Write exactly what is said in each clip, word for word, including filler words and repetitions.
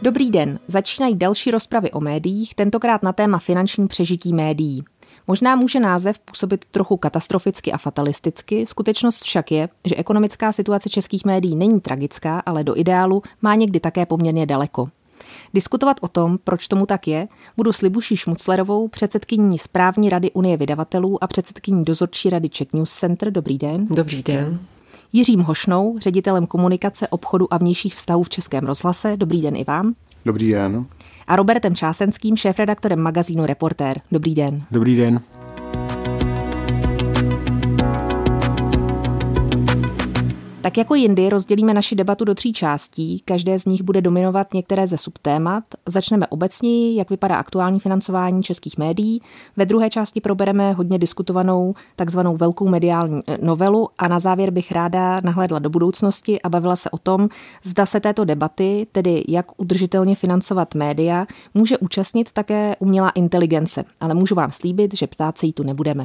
Dobrý den, začínají další rozpravy o médiích, tentokrát na téma finanční přežití médií. Možná může název působit trochu katastroficky a fatalisticky, skutečnost však je, že ekonomická situace českých médií není tragická, ale do ideálu má někdy také poměrně daleko. Diskutovat o tom, proč tomu tak je, budu s Libuší Šmuclerovou, předsedkyní správní rady Unie vydavatelů a předsedkyní dozorčí rady Czech News Center. Dobrý den. Dobrý den. Jiřím Hošnou, ředitelem komunikace, obchodu a vnějších vztahů v Českém rozhlase. Dobrý den i vám. Dobrý den. A Robertem Čásenským, šéfredaktorem magazínu Reportér. Dobrý den. Dobrý den. Tak jako jindy rozdělíme naši debatu do tří částí, každé z nich bude dominovat některé ze subtémat. Začneme obecněji, jak vypadá aktuální financování českých médií. Ve druhé části probereme hodně diskutovanou takzvanou velkou mediální novelu a na závěr bych ráda nahlédla do budoucnosti a bavila se o tom, zda se této debaty, tedy jak udržitelně financovat média, může účastnit také umělá inteligence. Ale můžu vám slíbit, že ptát se jí tu nebudeme.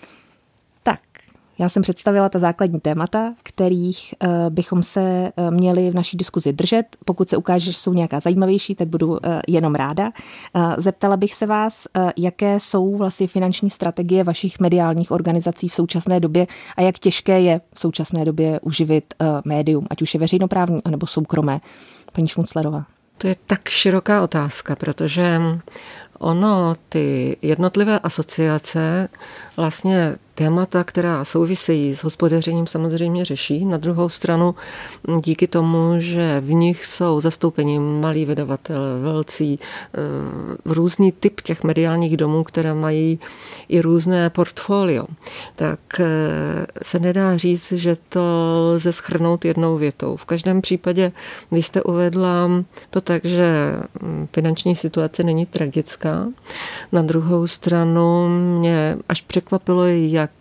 Já jsem představila ta základní témata, kterých uh, bychom se uh, měli v naší diskuzi držet. Pokud se ukáže, že jsou nějaká zajímavější, tak budu uh, jenom ráda. Uh, zeptala bych se vás, uh, jaké jsou vlastně finanční strategie vašich mediálních organizací v současné době a jak těžké je v současné době uživit uh, médium, ať už je veřejnoprávní, anebo soukromé. Paní Šmuclerová. To je tak široká otázka, protože ono, ty jednotlivé asociace vlastně témata, která souvisejí s hospodařením, samozřejmě řeší. Na druhou stranu díky tomu, že v nich jsou zastoupeni malí vydavatelé, velcí, různý typ těch mediálních domů, které mají i různé portfolio, tak se nedá říct, že to lze shrnout jednou větou. V každém případě, vy jste uvedla to tak, že finanční situace není tragická. Na druhou stranu mě až překvapilo, jak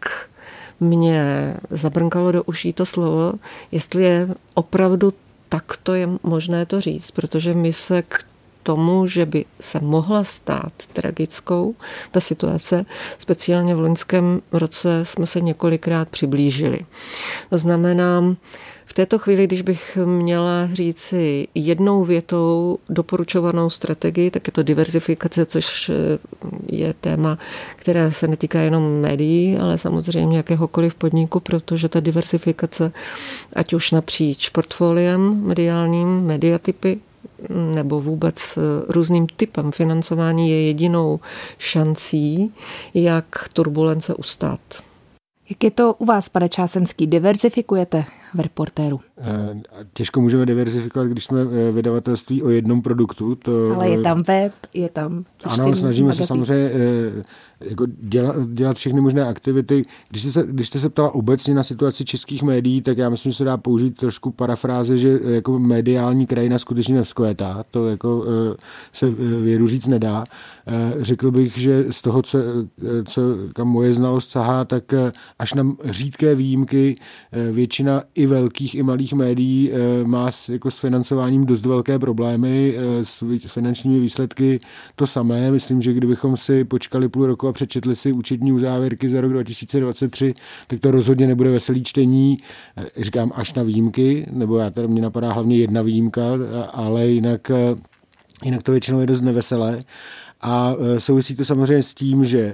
mě zabrnkalo do uší to slovo, jestli je opravdu takto je možné to říct, protože my se k tomu, že by se mohla stát tragickou ta situace, speciálně v loňském roce jsme se několikrát přiblížili. To znamená, v této chvíli, když bych měla říci jednou větou doporučovanou strategii, tak je to diverzifikace, což je téma, které se netýká jenom médií, ale samozřejmě jakéhokoliv podniku, protože ta diverzifikace, ať už napříč portfoliem mediálním, mediatypy, nebo vůbec různým typem financování je jedinou šancí, jak turbulence ustát. Jak je to u vás, pane Čásenský? Diverzifikujete v Reportéru? Těžko můžeme diverzifikovat, když jsme vydavatelství o jednom produktu. To... Ale je tam web, je tam... Ano, snažíme magazín. se samozřejmě jako dělat, dělat všechny možné aktivity. Když jste, se, když jste se ptala obecně na situaci českých médií, tak já myslím, že se dá použít trošku parafráze, že jako mediální krajina skutečně nevzkvétá. To jako se věru říct nedá. Řekl bych, že z toho, co, co kam moje znalost sahá, tak až na řídké výjimky většina i velkých, i malých médií má s, jako s financováním dost velké problémy, s finančními výsledky to samé. Myslím, že kdybychom si počkali půl roku a přečetli si účetní uzávěrky za rok dva tisíce dvacet tři, tak to rozhodně nebude veselý čtení. Říkám až na výjimky, nebo já tady mě napadá hlavně jedna výjimka, ale jinak, jinak to většinou je dost neveselé. A souvisí to samozřejmě s tím, že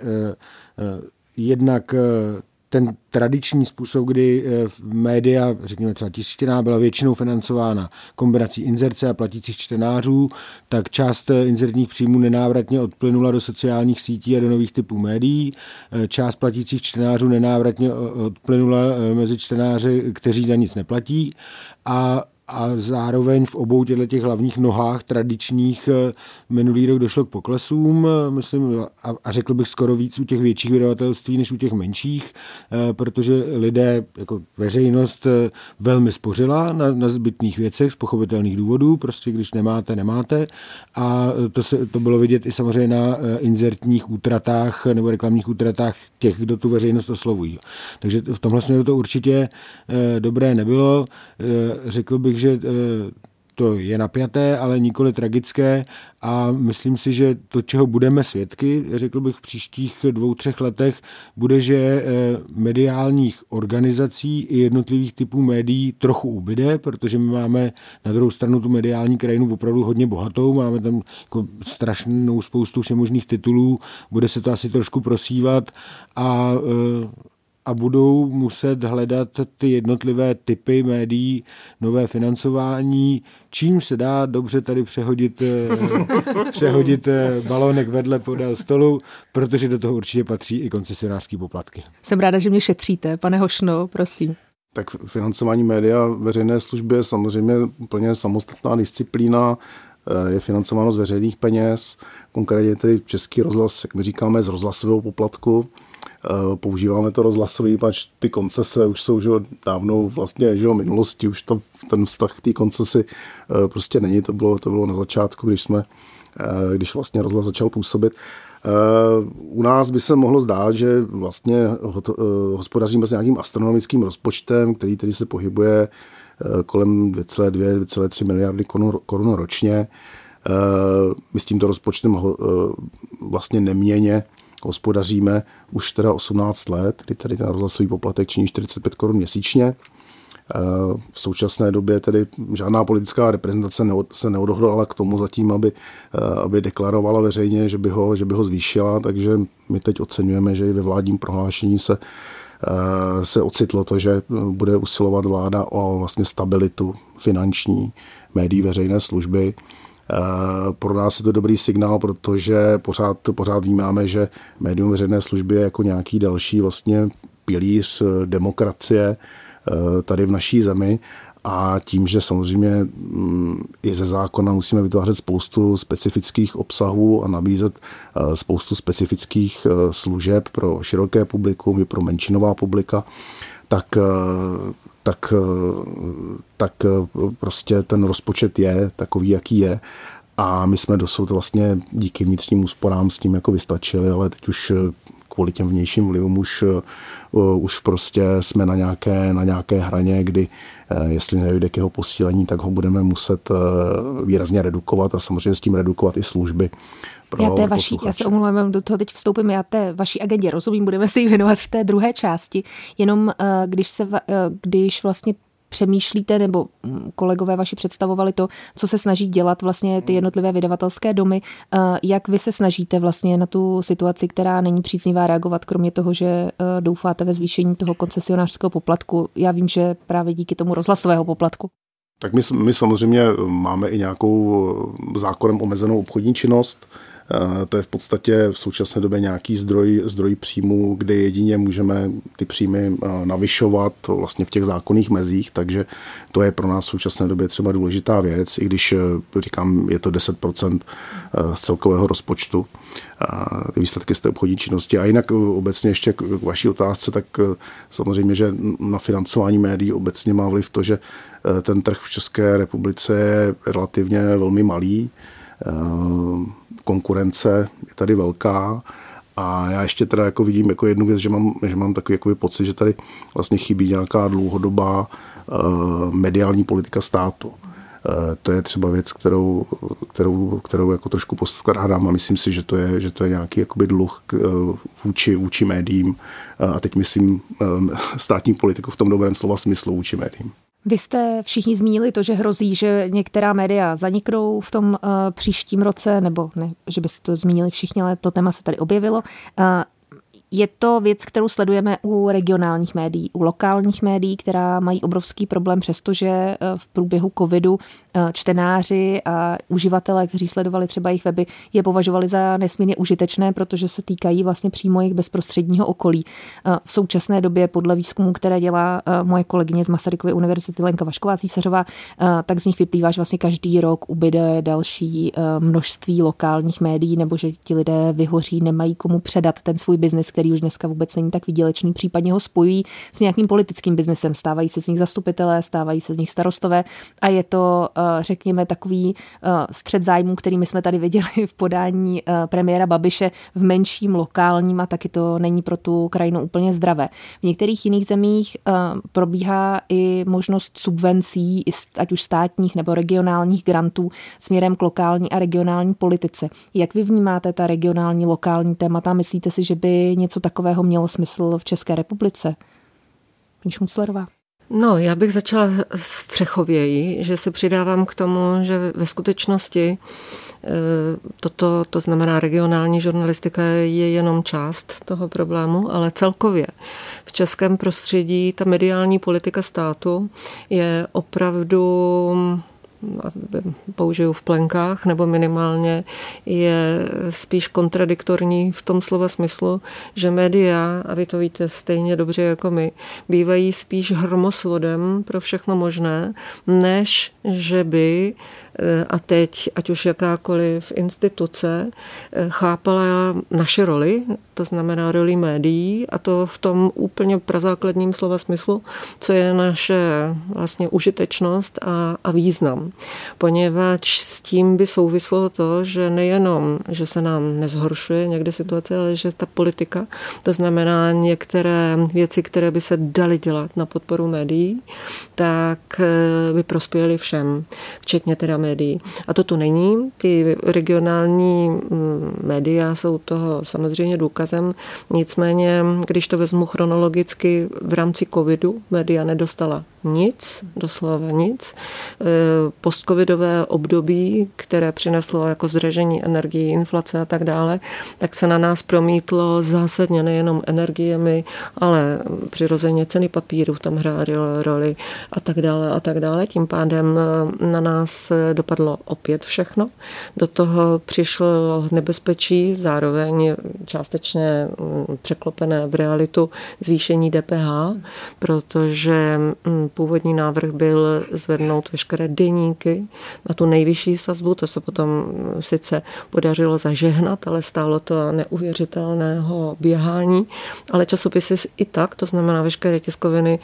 jednak ten tradiční způsob, kdy média, řekněme třeba tištěná, byla většinou financována kombinací inzerce a platících čtenářů, tak část inzertních příjmů nenávratně odplynula do sociálních sítí a do nových typů médií. Část platících čtenářů nenávratně odplynula mezi čtenáři, kteří za nic neplatí. A A zároveň v obou těchto těch hlavních nohách tradičních minulý rok došlo k poklesům, myslím, a, a řekl bych skoro víc u těch větších vydavatelství než u těch menších, protože lidé, jako veřejnost, velmi spořila na, na zbytných věcech z pochopitelných důvodů, prostě když nemáte, nemáte. A to, se, to bylo vidět i samozřejmě na inzertních útratách nebo reklamních útratách těch, kdo tu veřejnost oslovují. Takže v tomhle směru to určitě dobré nebylo. Řekl bych, že to je napjaté, ale nikoli tragické a myslím si, že to, čeho budeme svědky, řekl bych v příštích dvou, třech letech, bude, že mediálních organizací i jednotlivých typů médií trochu ubyde, protože my máme na druhou stranu tu mediální krajinu opravdu hodně bohatou, máme tam jako strašnou spoustu všemožných titulů, bude se to asi trošku prosívat a a budou muset hledat ty jednotlivé typy médií, nové financování, čím se dá dobře tady přehodit, přehodit balónek vedle podél stolu, protože do toho určitě patří i koncesionářský poplatky. Jsem ráda, že mě šetříte. Pane Hošno, prosím. Tak financování média veřejné služby je samozřejmě úplně samostatná disciplína, je financováno z veřejných peněz, konkrétně tedy Český rozhlas, jak my říkáme, z rozhlasového poplatku. Používáme to rozhlasový, pač ty koncese už jsou že dávno vlastně že minulosti, už to, ten vztah k té koncesi prostě není, to bylo, to bylo na začátku, když jsme, když vlastně rozhlas začal působit. U nás by se mohlo zdát, že vlastně hospodaříme s nějakým astronomickým rozpočtem, který tedy se pohybuje kolem dvě celé dvě, dvě celé tři miliardy korun ročně. My s tímto rozpočtem vlastně neměnně hospodaříme už teda osmnáct let, kdy tady ten rozhlasový poplatek činí čtyřicet pět korun měsíčně. V současné době tedy žádná politická reprezentace se neodhodlala k tomu zatím, aby, aby deklarovala veřejně, že by, ho, že by ho zvýšila, takže my teď oceňujeme, že i ve vládním prohlášení se, se ocitlo to, že bude usilovat vláda o vlastně stabilitu finanční médií veřejné služby. Pro nás je to dobrý signál, protože pořád, pořád vnímáme, že médium veřejné služby je jako nějaký další vlastně pilíř demokracie tady v naší zemi a tím, že samozřejmě i ze zákona musíme vytvářet spoustu specifických obsahů a nabízet spoustu specifických služeb pro široké publikum i pro menšinová publika, tak tak, tak prostě ten rozpočet je takový, jaký je. A my jsme dosud vlastně díky vnitřním úsporám s tím jako vystačili, ale teď už kvůli těm vnějším vlivům už, už prostě jsme na nějaké, na nějaké hraně, kdy jestli nedojde k jeho posílení, tak ho budeme muset výrazně redukovat a samozřejmě s tím redukovat i služby. Já, té vaší, já se omlouvám, do toho teď vstoupím, já té vaší agendě rozumím, budeme se jí věnovat v té druhé části, jenom když, se, když vlastně přemýšlíte, nebo kolegové vaši představovali to, co se snaží dělat vlastně ty jednotlivé vydavatelské domy, jak vy se snažíte vlastně na tu situaci, která není příznivá, reagovat, kromě toho, že doufáte ve zvýšení toho koncesionářského poplatku. Já vím, že právě díky tomu rozhlasového poplatku. Tak my, my samozřejmě máme i nějakou zákonem omezenou obchodní činnost. To je v podstatě v současné době nějaký zdroj, zdroj příjmů, kde jedině můžeme ty příjmy navyšovat vlastně v těch zákonných mezích, takže to je pro nás v současné době třeba důležitá věc, i když říkám, je to deset procent z celkového rozpočtu, ty výsledky z té obchodní činnosti. A jinak obecně ještě k vaší otázce, tak samozřejmě, že na financování médií obecně má vliv to, že ten trh v České republice je relativně velmi malý, konkurence je tady velká a já ještě teda jako vidím jako jednu věc, že mám, že mám takový jakoby pocit, že tady vlastně chybí nějaká dlouhodobá uh, mediální politika státu. Uh, to je třeba věc, kterou, kterou, kterou jako trošku postrádám a myslím si, že to je, že to je nějaký jakoby dluh uh, vůči, vůči médiím uh, a teď myslím uh, státní politiku v tom dobrém slova smyslu vůči médiím. Vy jste všichni zmínili to, že hrozí, že některá média zaniknou v tom uh, příštím roce, nebo ne, že byste to zmínili všichni, ale to téma se tady objevilo. Uh, Je to věc, kterou sledujeme u regionálních médií, u lokálních médií, která mají obrovský problém, přestože v průběhu covidu čtenáři a uživatelé, kteří sledovali třeba jejich weby, je považovali za nesmírně užitečné, protože se týkají vlastně přímo jejich bezprostředního okolí. V současné době podle výzkumu, které dělá moje kolegyně z Masarykovy univerzity Lenka Vašková-Císařová, tak z nich vyplývá, že vlastně každý rok ubyde další množství lokálních médií, nebo že ti lidé vyhoří, nemají komu předat ten svůj biznis, který už dneska vůbec není tak výdělečný, případně ho spojují s nějakým politickým biznesem. Stávají se z nich zastupitelé, stávají se z nich starostové a je to, řekněme, takový střet zájmů, který my jsme tady viděli v podání premiéra Babiše v menším, lokálním a taky to není pro tu krajinu úplně zdravé. V některých jiných zemích probíhá i možnost subvencí, ať už státních nebo regionálních grantů směrem k lokální a regionální politice. Jak vy vnímáte ta regionální, lokální témata? Myslíte si, že by něco takového mělo smysl v České republice? Paní Šmuclerová. No, já bych začala střechověji, že se přidávám k tomu, že ve skutečnosti toto, to znamená regionální žurnalistika je jenom část toho problému, ale celkově v českém prostředí ta mediální politika státu je opravdu, použiju v plenkách, nebo minimálně je spíš kontradiktorní v tom slova smyslu, že média, a vy to víte stejně dobře jako my, bývají spíš hromosvodem pro všechno možné, než že by a teď, ať už jakákoliv instituce, chápala naše roli, to znamená roli médií, a to v tom úplně prazákladním slova smyslu, co je naše vlastně užitečnost a, a význam. Poněvadž s tím by souvislo to, že nejenom, že se nám nezhoršuje někde situace, ale že ta politika, to znamená některé věci, které by se daly dělat na podporu médií, tak by prospěly všem, včetně teda médií. A to tu není. Ty regionální média jsou toho samozřejmě důkazem. Nicméně, když to vezmu chronologicky, v rámci covidu média nedostala nic, doslova nic. Postcovidové období, které přineslo jako zdražení energií, inflace a tak dále, tak se na nás promítlo zásadně nejenom energiemi, ale přirozeně ceny papíru tam hrály roli a tak dále a tak dále. Tím pádem na nás dopadlo opět všechno. Do toho přišlo nebezpečí, zároveň částečně překlopené v realitu zvýšení D P H, protože původní návrh byl zvednout veškeré deníky na tu nejvyšší sazbu, to se potom sice podařilo zažehnat, ale stálo to neuvěřitelného běhání, ale časopisy i tak, to znamená veškeré tiskoviny,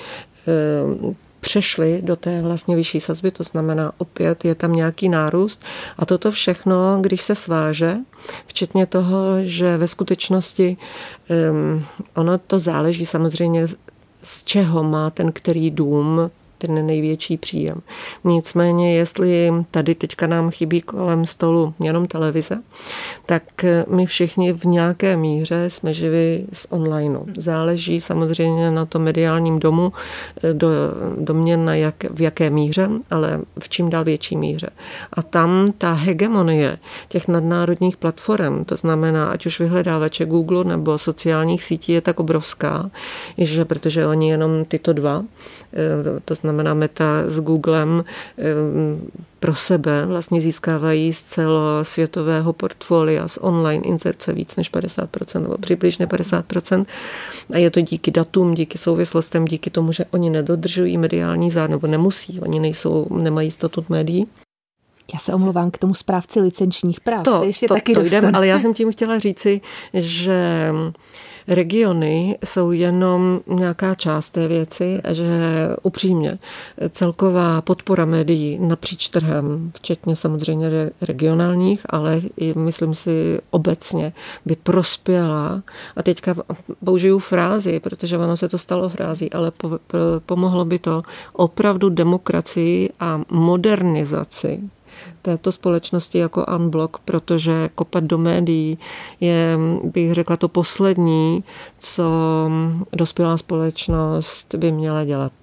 přešly do té vlastně vyšší sazby, to znamená opět je tam nějaký nárůst a toto všechno, když se sváže, včetně toho, že ve skutečnosti um, ono to záleží samozřejmě z čeho má ten který dům ten největší příjem. Nicméně, jestli tady teďka nám chybí kolem stolu jenom televize, tak my všichni v nějaké míře jsme živi z online. Záleží samozřejmě na tom mediálním domu, do, domě na jak, v jaké míře, ale v čím dál větší míře. A tam ta hegemonie těch nadnárodních platform, to znamená, ať už vyhledávače Google nebo sociálních sítí je tak obrovská, že protože oni jenom tyto dva, to znamená Meta s Googlem, pro sebe vlastně získávají z celosvětového portfolia z online inzerce víc než padesát procent nebo přibližně padesát procent. A je to díky datům, díky souvislostem, díky tomu, že oni nedodržují mediální zád, nebo nemusí, oni nejsou, nemají statut médií. Já se omlouvám, k tomu správci licenčních práv. To, ještě to, taky to jdem, ale já jsem tím chtěla říci, že regiony jsou jenom nějaká část té věci a že upřímně celková podpora médií napříč trhem, včetně samozřejmě regionálních, ale i myslím si obecně by prospěla, a teďka použiju frázi, protože ono se to stalo frází, ale po, po, pomohlo by to opravdu demokracii a modernizaci této společnosti jako unblock, protože kopat do médií je, bych řekla, to poslední, co dospělá společnost by měla dělat.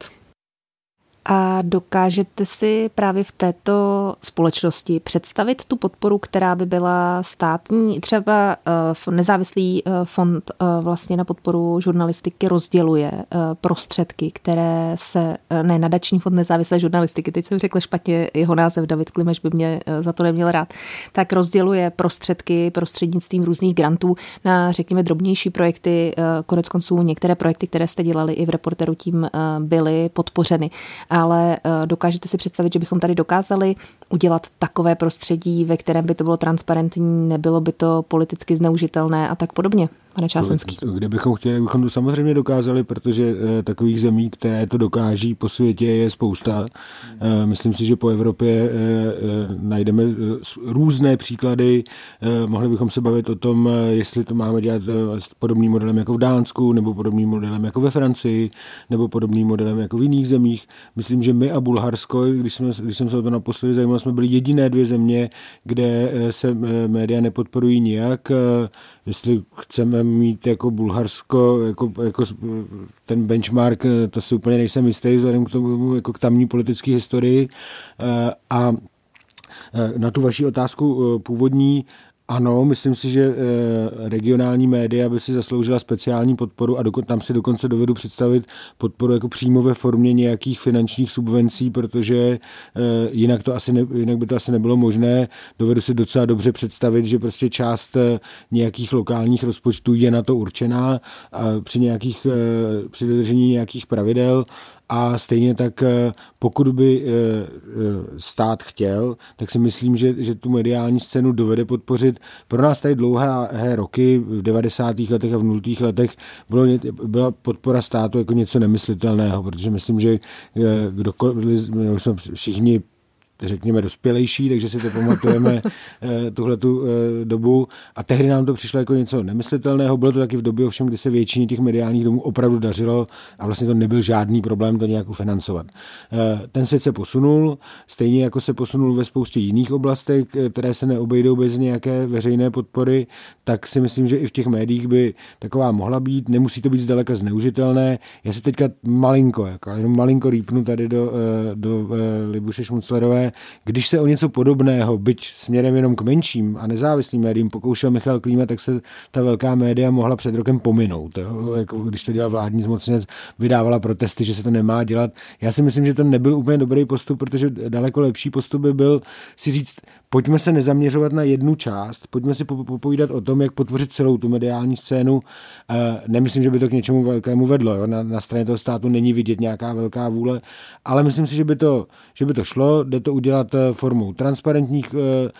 A dokážete si právě v této společnosti představit tu podporu, která by byla státní? Třeba nezávislý fond vlastně na podporu žurnalistiky rozděluje prostředky, které se, ne, nadační fond nezávislé žurnalistiky, teď jsem řekla špatně jeho název, David Klimeš by mě za to neměl rád, tak rozděluje prostředky prostřednictvím různých grantů na, řekněme, drobnější projekty. Konec konců některé projekty, které jste dělali i v Reportéru, tím byly podpořeny. Ale dokážete si představit, že bychom tady dokázali udělat takové prostředí, ve kterém by to bylo transparentní, nebylo by to politicky zneužitelné a tak podobně? pane Čásenský? Kde bychom chtěli, bychom to samozřejmě dokázali, protože takových zemí, které to dokáží po světě, je spousta. Myslím si, že po Evropě najdeme různé příklady. Mohli bychom se bavit o tom, jestli to máme dělat podobným modelem jako v Dánsku, nebo podobným modelem jako ve Francii, nebo podobným modelem jako v jiných zemích. Myslím, že my a Bulharsko, když, jsme, když jsem se o to naposledy zajímal, jsme byli jediné dvě země, kde se média nepodporují nijak. Jestli chceme mít jako Bulharsko jako, jako ten benchmark, to si úplně nejsem jistý vzhledem k tomu, jako k tamní politické historii. A na tu vaši otázku původní, ano, myslím si, že regionální média by si zasloužila speciální podporu a dokon, tam si dokonce dovedu představit podporu jako přímo ve formě nějakých finančních subvencí, protože jinak, to asi ne, jinak by to asi nebylo možné. Dovedu si docela dobře představit, že prostě část nějakých lokálních rozpočtů je na to určená a při, nějakých, při dodržení nějakých pravidel. A stejně tak, pokud by stát chtěl, tak si myslím, že, že tu mediální scénu dovede podpořit. Pro nás tady dlouhé roky, v devadesátých letech a v nultých letech bylo, byla podpora státu jako něco nemyslitelného, protože myslím, že kdokoliv, my jsme všichni řekněme dospělejší, takže si to pamatujeme tuhletu dobu a tehdy nám to přišlo jako něco nemyslitelného. Bylo to taky v době ovšem, kdy se většině těch mediálních domů opravdu dařilo a vlastně to nebyl žádný problém to nějak ufinancovat. Ten svět se posunul, stejně jako se posunul ve spoustě jiných oblastech, které se neobejdou bez nějaké veřejné podpory, tak si myslím, že i v těch médiích by taková mohla být. Nemusí to být zdaleka zneužitelné. Já si teďka malinko, jako, jenom malinko rýpnu tady do, do Libuše Šmuclerové. Když se o něco podobného, byť směrem jenom k menším a nezávislým médiím pokoušel Michal Klíma, tak se ta velká média mohla před rokem pominout. Jo? Jako když to dělal vládní zmocněnec, vydávala protesty, že se to nemá dělat. Já si myslím, že to nebyl úplně dobrý postup, protože daleko lepší postup by byl si říct, pojďme se nezaměřovat na jednu část, pojďme si popovídat o tom, jak podpořit celou tu mediální scénu. Nemyslím, že by to k něčemu velkému vedlo. Jo? Na, na straně toho státu není vidět nějaká velká vůle, ale myslím si, že by to, že by to šlo, jde to udělat formou transparentních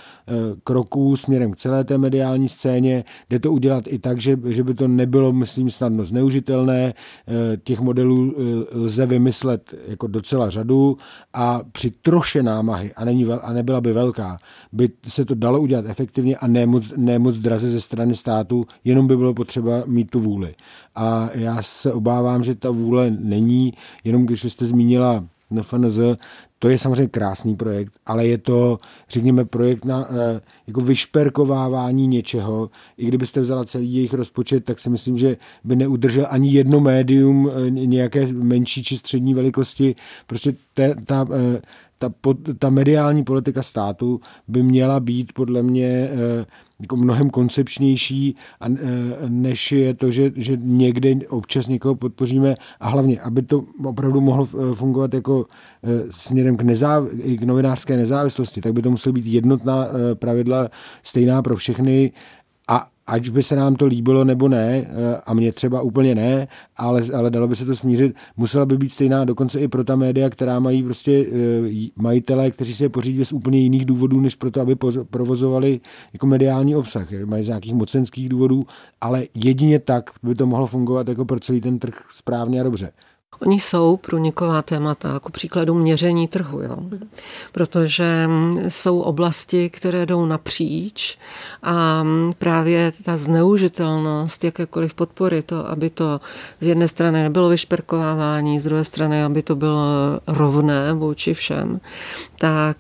kroků směrem k celé té mediální scéně, jde to udělat i tak, že, že by to nebylo, myslím, snadno zneužitelné. Těch modelů lze vymyslet jako docela řadu a při troše námahy, a, není, a nebyla by velká, by se to dalo udělat efektivně a ne moc, ne moc draze ze strany státu, jenom by bylo potřeba mít tu vůli. A já se obávám, že ta vůle není, jenom když jste zmínila N F N Z, to je samozřejmě krásný projekt, ale je to, řekněme, projekt na jako vyšperkovávání něčeho. I kdybyste vzala celý jejich rozpočet, tak si myslím, že by neudržel ani jedno médium nějaké menší či střední velikosti. Prostě ta, ta, ta, ta mediální politika státu by měla být podle mě jako mnohem koncepčnější, než je to, že, že někde občas někoho podpoříme a hlavně, aby to opravdu mohlo fungovat jako směrem k, nezáv, k novinářské nezávislosti, tak by to muselo být jednotná pravidla stejná pro všechny a ať by se nám to líbilo nebo ne, a mně třeba úplně ne, ale, ale dalo by se to smířit, musela by být stejná dokonce i pro ta média, která mají prostě majitelé, kteří si je pořídili z úplně jiných důvodů, než proto, aby provozovali jako mediální obsah. Mají z nějakých mocenských důvodů, ale jedině tak by to mohlo fungovat jako pro celý ten trh správně a dobře. Oni jsou průniková témata, jako příkladu měření trhu, jo? Protože jsou oblasti, které jdou napříč a právě ta zneužitelnost jakékoliv podpory, to, aby to z jedné strany nebylo vyšperkovávání, z druhé strany, aby to bylo rovné vůči všem, tak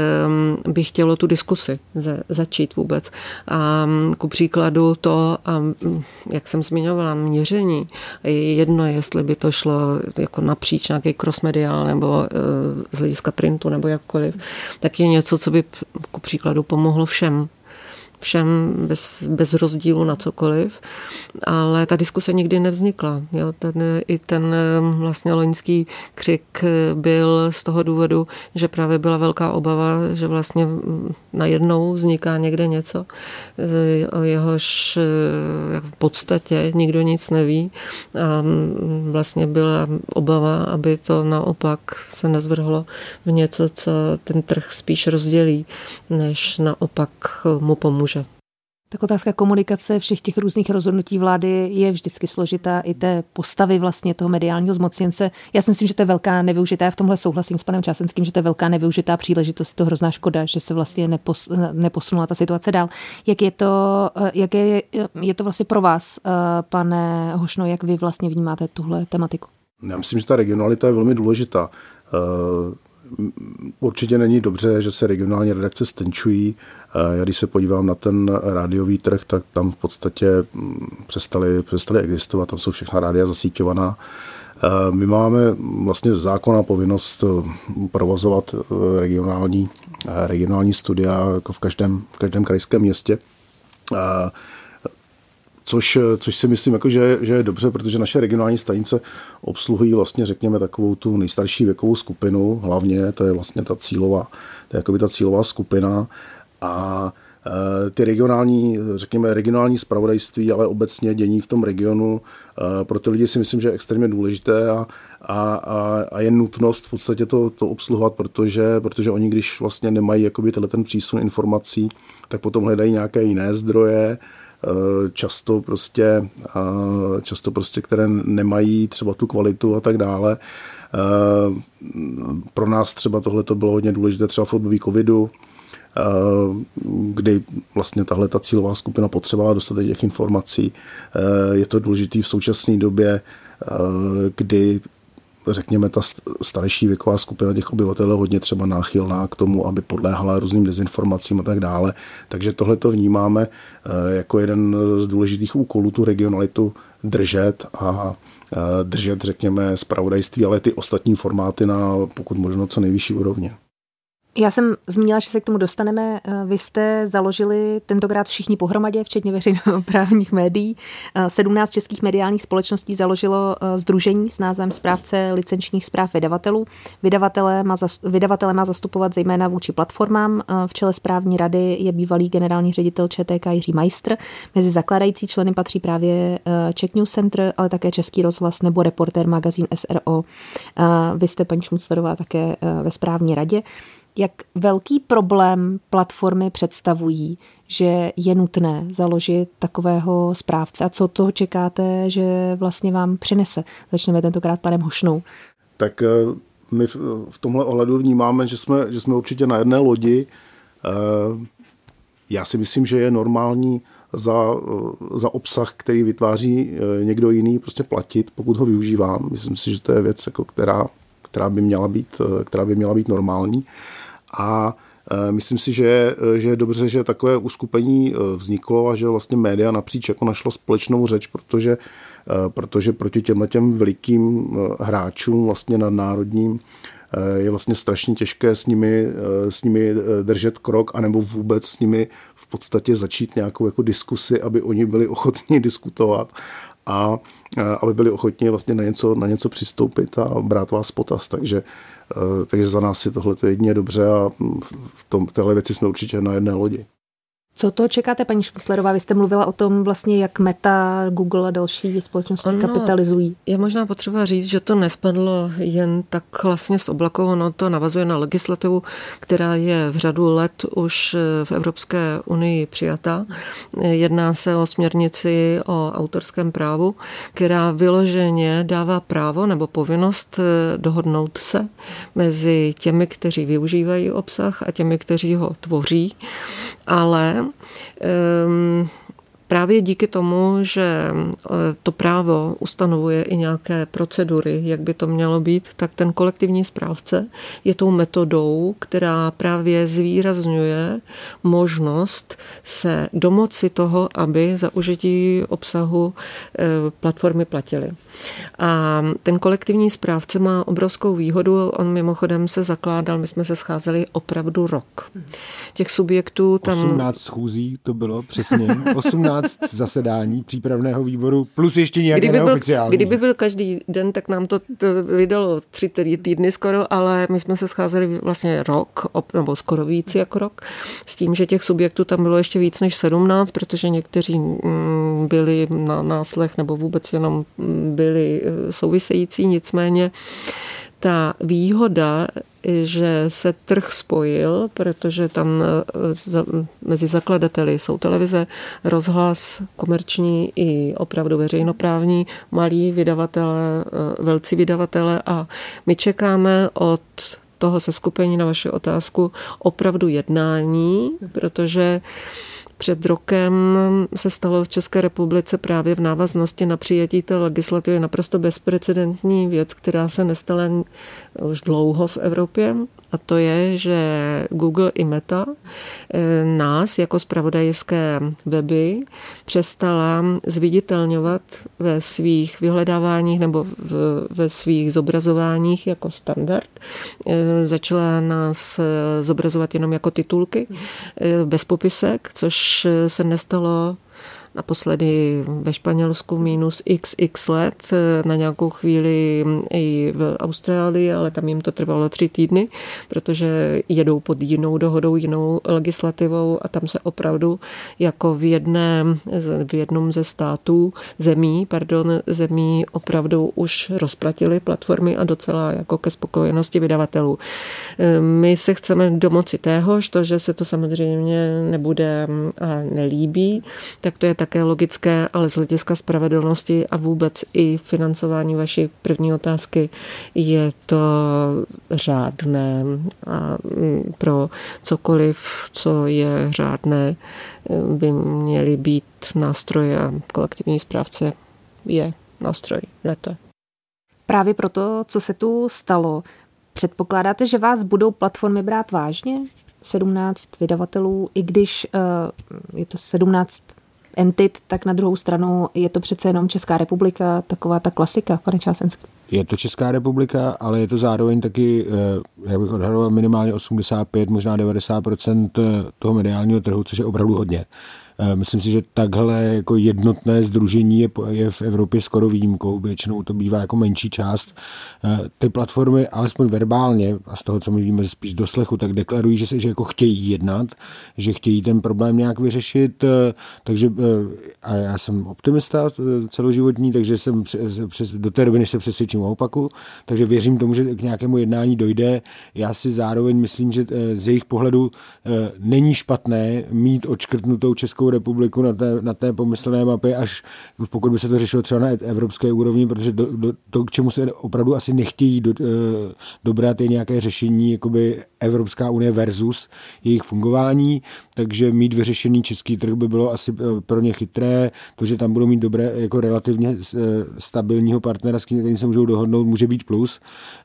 by chtělo tu diskusi začít vůbec. A ku příkladu to, jak jsem zmiňovala, měření, je jedno, jestli by to šlo jako napříč nějaký crossmediál nebo z hlediska printu nebo jakkoliv, tak je něco, co by ku příkladu pomohlo všem. Všem bez, bez rozdílu na cokoliv, ale ta diskuse nikdy nevznikla. Jo? Ten, i ten vlastně loňský křik byl z toho důvodu, že právě byla velká obava, že vlastně najednou vzniká někde něco, o jehož v podstatě nikdo nic neví. A vlastně byla obava, aby to naopak se nezvrhlo v něco, co ten trh spíš rozdělí, než naopak mu pomůže. Tak otázka komunikace všech těch různých rozhodnutí vlády je vždycky složitá, i té postavy vlastně toho mediálního zmocněnce. Já si myslím, že to je velká nevyužitá, v tomhle souhlasím s panem Čásenským, že to je velká nevyužitá příležitost, to hrozná škoda, že se vlastně nepos, neposunula ta situace dál. Jak je to, jak je, je to vlastně pro vás, pane Hošno, jak vy vlastně vnímáte tuhle tematiku? Já myslím, že ta regionalita je velmi důležitá. Určitě není dobře, že se regionální redakce stenčují. Já když se podívám na ten rádiový trh, tak tam v podstatě přestali, přestali existovat, tam jsou všechna rádia zasíťovaná. My máme vlastně zákona povinnost provozovat regionální, regionální studia jako v každém, v každém krajském městě. Což, což si myslím, jako, že, že je dobře, protože naše regionální stanice obsluhují vlastně, řekněme, takovou tu nejstarší věkovou skupinu, hlavně, to je vlastně ta cílová, to je jakoby ta cílová skupina a e, ty regionální, řekněme, regionální zpravodajství, ale obecně dění v tom regionu, e, pro ty lidi si myslím, že je extrémně důležité a, a, a, a je nutnost v podstatě to, to obsluhovat, protože, protože oni, když vlastně nemají jakoby ten přísun informací, tak potom hledají nějaké jiné zdroje, často prostě, často prostě, které nemají třeba tu kvalitu a tak dále. Pro nás třeba tohle to bylo hodně důležité třeba v období covidu, kdy vlastně tahle ta cílová skupina potřebovala dostatek těch informací. Je to důležité v současné době, kdy řekněme, ta starší věková skupina těch obyvatel je hodně třeba náchylná k tomu, aby podléhala různým dezinformacím a tak dále. Takže tohle to vnímáme jako jeden z důležitých úkolů, tu regionalitu držet a držet, řekněme, zpravodajství, ale ty ostatní formáty na pokud možno co nejvyšší úrovni. Já jsem zmínila, že se k tomu dostaneme. Vy jste založili tentokrát všichni pohromadě, včetně veřejnoprávních médií. sedmnáct českých mediálních společností založilo sdružení s názvem Správce licenčních správ vydavatelů. Vydavatele má, vydavatele má zastupovat zejména vůči platformám. V čele správní rady je bývalý generální ředitel ČTK Jiří Majstr. Mezi zakládající členy patří právě Czech News Center, ale také Český rozhlas nebo Reportér magazín S R O. Vy jste, paní Šmuclerová, také ve správní radě. Jak velký problém platformy představují, že je nutné založit takového správce a co toho čekáte, že vlastně vám přinese? Začneme tentokrát panem Hošnou. Tak my v tomhle ohledu vnímáme, že jsme, že jsme určitě na jedné lodi. Já si myslím, že je normální za, za obsah, který vytváří někdo jiný, prostě platit, pokud ho využívám. Myslím si, že to je věc, jako která, která, by měla být, která by měla být normální. A myslím si, že, že je dobře, že takové uskupení vzniklo a že vlastně média napříč jako našlo společnou řeč, protože, protože proti těmhle těm velikým hráčům vlastně nadnárodním je vlastně strašně těžké s nimi, s nimi držet krok anebo vůbec s nimi v podstatě začít nějakou jako diskusi, aby oni byli ochotní diskutovat a aby byli ochotní vlastně na něco, na něco přistoupit a brát vás potaz. Takže, takže za nás je tohle jedině dobře a v tom, v téhle věci jsme určitě na jedné lodi. Co to čekáte, paní Šmuclerová? Vy jste mluvila o tom vlastně, jak Meta, Google a další společnosti ono, kapitalizují. Je možná potřeba říct, že to nespadlo jen tak vlastně z oblaku, ono to navazuje na legislativu, která je v řadu let už v Evropské unii přijata. Jedná se o směrnici o autorském právu, která vyloženě dává právo nebo povinnost dohodnout se mezi těmi, kteří využívají obsah a těmi, kteří ho tvoří, ale Um, právě díky tomu, že to právo ustanovuje i nějaké procedury, jak by to mělo být, tak ten kolektivní správce je tou metodou, která právě zvýrazňuje možnost se domoci toho, aby za užití obsahu platformy platily. A ten kolektivní správce má obrovskou výhodu, on mimochodem se zakládal, my jsme se scházeli opravdu rok. Těch subjektů tam... osmnáct schůzí to bylo přesně, osmnáct zasedání přípravného výboru, plus ještě nějaké neoficiální. Kdyby byl každý den, tak nám to, to vydalo tři týdny skoro, ale my jsme se scházeli vlastně rok, nebo skoro víc jako rok, s tím, že těch subjektů tam bylo ještě víc než sedmnáct, protože někteří byli na náslech nebo vůbec jenom byli související, nicméně ta výhoda, že se trh spojil, protože tam mezi zakladateli jsou televize, rozhlas, komerční i opravdu veřejnoprávní, malí vydavatele, velcí vydavatele a my čekáme od toho seskupení na vaši otázku opravdu jednání, protože před rokem se stalo v České republice právě v návaznosti na přijetí té legislativy naprosto bezprecedentní věc, která se nestala už dlouho v Evropě. A to je, že Google i Meta nás jako zpravodajské weby přestala zviditelňovat ve svých vyhledáváních nebo ve svých zobrazováních jako standard. Začala nás zobrazovat jenom jako titulky bez popisek, což se nestalo naposledy ve Španělsku minus iks iks let, na nějakou chvíli i v Austrálii, ale tam jim to trvalo tři týdny, protože jedou pod jinou dohodou, jinou legislativou a tam se opravdu jako v, jedné, v jednom ze států, zemí, pardon, zemí opravdu už rozplatili platformy a docela jako ke spokojenosti vydavatelů. My se chceme domoci téhož, to, že se to samozřejmě nebude a nelíbí, tak to je také logické, ale z hlediska spravedlnosti a vůbec i financování vaší první otázky je to řádné a pro cokoliv, co je řádné, by měly být nástroje a kolektivní správce je nástroj. Ne to. Právě proto, co se tu stalo, předpokládáte, že vás budou platformy brát vážně? sedmnáct vydavatelů, i když uh, je to sedmnáct entit, tak na druhou stranu je to přece jenom Česká republika, taková ta klasika, pane Čásenský. Je to Česká republika, ale je to zároveň taky, jak bych odhadoval, minimálně osmdesát pět, možná devadesát procent toho mediálního trhu, což je opravdu hodně. Myslím si, že takhle jako jednotné sdružení je, je v Evropě skoro výjimkou, většinou to bývá jako menší část. Ty platformy, alespoň verbálně, a z toho, co my víme spíš doslechu, tak deklarují, že se že jako chtějí jednat, že chtějí ten problém nějak vyřešit, takže a já jsem optimista celoživotní, takže jsem přes, do té doby, než se přesvědčím o opaku, takže věřím tomu, že k nějakému jednání dojde. Já si zároveň myslím, že z jejich pohledu není špatné mít odškrtnutou Českou republiku na té, na té pomyslné mapě, až pokud by se to řešilo třeba na evropské úrovni, protože do, do, to, k čemu se opravdu asi nechtějí do, dobrat, je nějaké řešení jakoby Evropská unie versus jejich fungování, takže mít vyřešený český trh by bylo asi pro ně chytré. To, že tam budou mít dobré, jako relativně stabilního partnera, s kterým se můžou dohodnout, může být plus.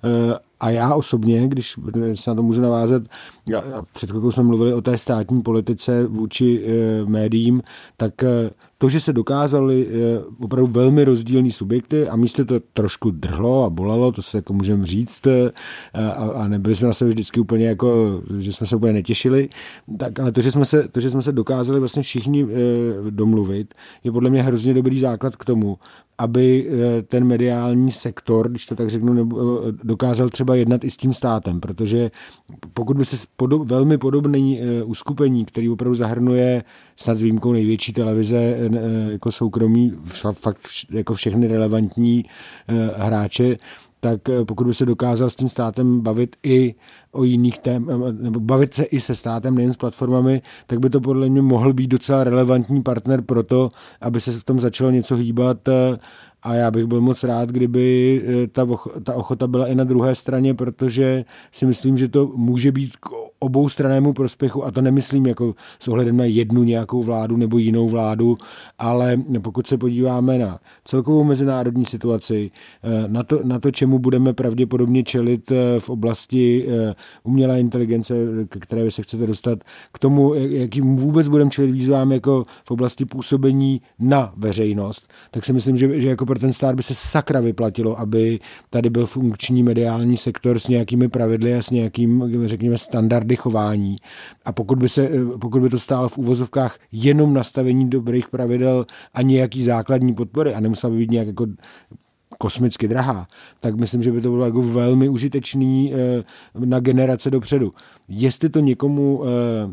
A já osobně, když se na to můžu navázat, a před chvilkou jsme mluvili o té státní politice vůči e, médiím, tak e, to, že se dokázaly e, opravdu velmi rozdílný subjekty a místo to trošku drhlo a bolelo, to se jako můžeme říct, e, a, a nebyli jsme na sebe vždycky úplně jako, že jsme se úplně netěšili, tak ale to, že jsme se, to, že jsme se dokázali vlastně všichni e, domluvit, je podle mě hrozně dobrý základ k tomu, aby ten mediální sektor, když to tak řeknu, dokázal třeba jednat i s tím státem, protože pokud by se podob, velmi podobný uskupení, který opravdu zahrnuje snad s výjimkou největší televize jako soukromí, fakt jako všechny relevantní hráče, tak pokud by se dokázal s tím státem bavit i o jiných tématech, nebo bavit se i se státem, nejen s platformami, tak by to podle mě mohl být docela relevantní partner pro to, aby se v tom začalo něco hýbat. A já bych byl moc rád, kdyby ta, ta ochota byla i na druhé straně, protože si myslím, že to může být k oboustrannému prospěchu, a to nemyslím jako s ohledem na jednu nějakou vládu nebo jinou vládu, ale pokud se podíváme na celkovou mezinárodní situaci, na to, na to čemu budeme pravděpodobně čelit v oblasti umělé inteligence, k které vy se chcete dostat, k tomu, jakým vůbec budeme čelit výzvám jako v oblasti působení na veřejnost, tak si myslím, že, že jako pro ten stát by se sakra vyplatilo, aby tady byl funkční mediální sektor s nějakými pravidly a s nějakým, řekněme, standardy chování. A pokud by, se, pokud by to stálo v úvozovkách jenom nastavení dobrých pravidel a nějaký základní podpory a nemusela by být nějak jako kosmicky drahá, tak myslím, že by to bylo jako velmi užitečný na generace dopředu. Jestli to někomu,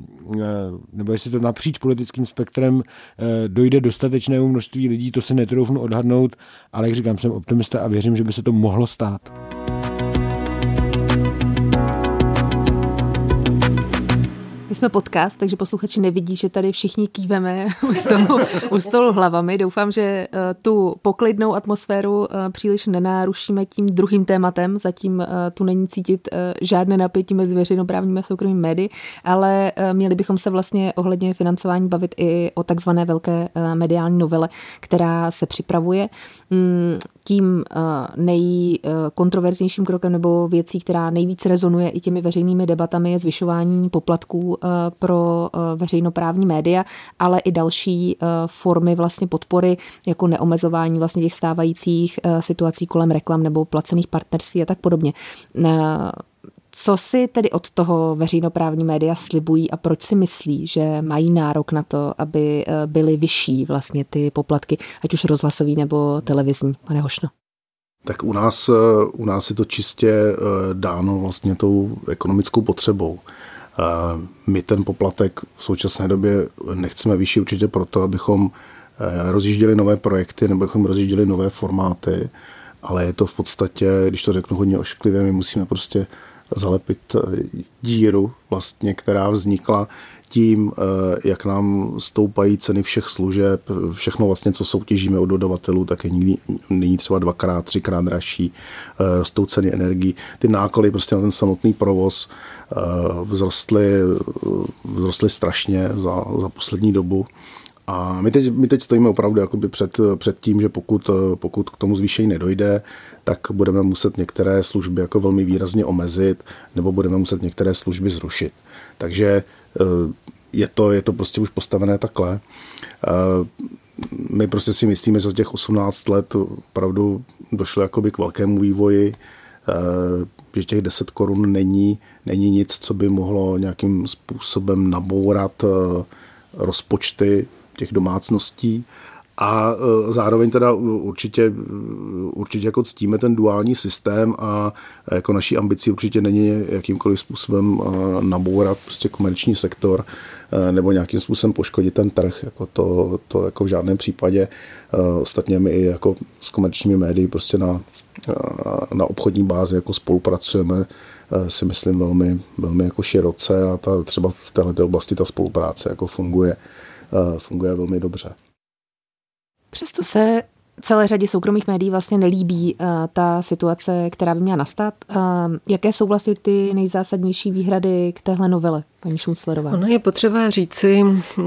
nebo jestli to napříč politickým spektrem dojde dostatečnému množství lidí, to se netroufnu odhadnout, ale jak říkám, jsem optimista a věřím, že by se to mohlo stát. My jsme podcast, takže posluchači nevidí, že tady všichni kýveme u stolu, u stolu hlavami. Doufám, že tu poklidnou atmosféru příliš nenarušíme tím druhým tématem. Zatím tu není cítit žádné napětí mezi veřejnoprávními a soukromými médii, ale měli bychom se vlastně ohledně financování bavit i o takzvané velké mediální novele, která se připravuje. Tím nejkontroverznějším krokem nebo věcí, která nejvíc rezonuje i těmi veřejnými debatami, je zvyšování poplatků pro veřejnoprávní média, ale i další formy vlastně podpory, jako neomezování vlastně těch stávajících situací kolem reklam nebo placených partnerství a tak podobně. Co si tedy od toho veřejnoprávní média slibují a proč si myslí, že mají nárok na to, aby byly vyšší vlastně ty poplatky, ať už rozhlasový nebo televizní? Pane Hošno. Tak u nás, u nás je to čistě dáno vlastně tou ekonomickou potřebou. My ten poplatek v současné době nechceme vyšší určitě proto, abychom rozjížděli nové projekty nebo abychom rozjížděli nové formáty, ale je to v podstatě, když to řeknu hodně ošklivě, my musíme prostě zalepit díru, vlastně, která vznikla tím, jak nám stoupají ceny všech služeb, všechno vlastně, co soutěžíme od dodavatelů, tak je nikdy, nyní třeba dvakrát, třikrát dražší, rostou ceny energií. Ty náklady prostě na ten samotný provoz vzrostly, vzrostly strašně za, za poslední dobu. A my teď, my teď stojíme opravdu jakoby před, před tím, že pokud, pokud k tomu zvýšení nedojde, tak budeme muset některé služby jako velmi výrazně omezit, nebo budeme muset některé služby zrušit. Takže je to, je to prostě už postavené takhle. My prostě si myslíme, že za těch osmnáct let opravdu došlo jakoby k velkému vývoji, že těch deset korun není, není nic, co by mohlo nějakým způsobem nabourat rozpočty těch domácností. A zároveň teda určitě, určitě jako ctíme ten duální systém a jako naší ambicí určitě není jakýmkoliv způsobem nabourat prostě komerční sektor nebo nějakým způsobem poškodit ten trh. Jako to, to jako v žádném případě. Ostatně my i jako s komerčními médii prostě na, na obchodní bázi jako spolupracujeme, si myslím velmi, velmi jako široce a ta, třeba v této oblasti ta spolupráce jako funguje, funguje velmi dobře. Přesto se celé řadě soukromých médií vlastně nelíbí uh, ta situace, která by měla nastat. Uh, jaké jsou vlastně ty nejzásadnější výhrady k téhle novele, paní Šmuclerová? Ono je potřeba říci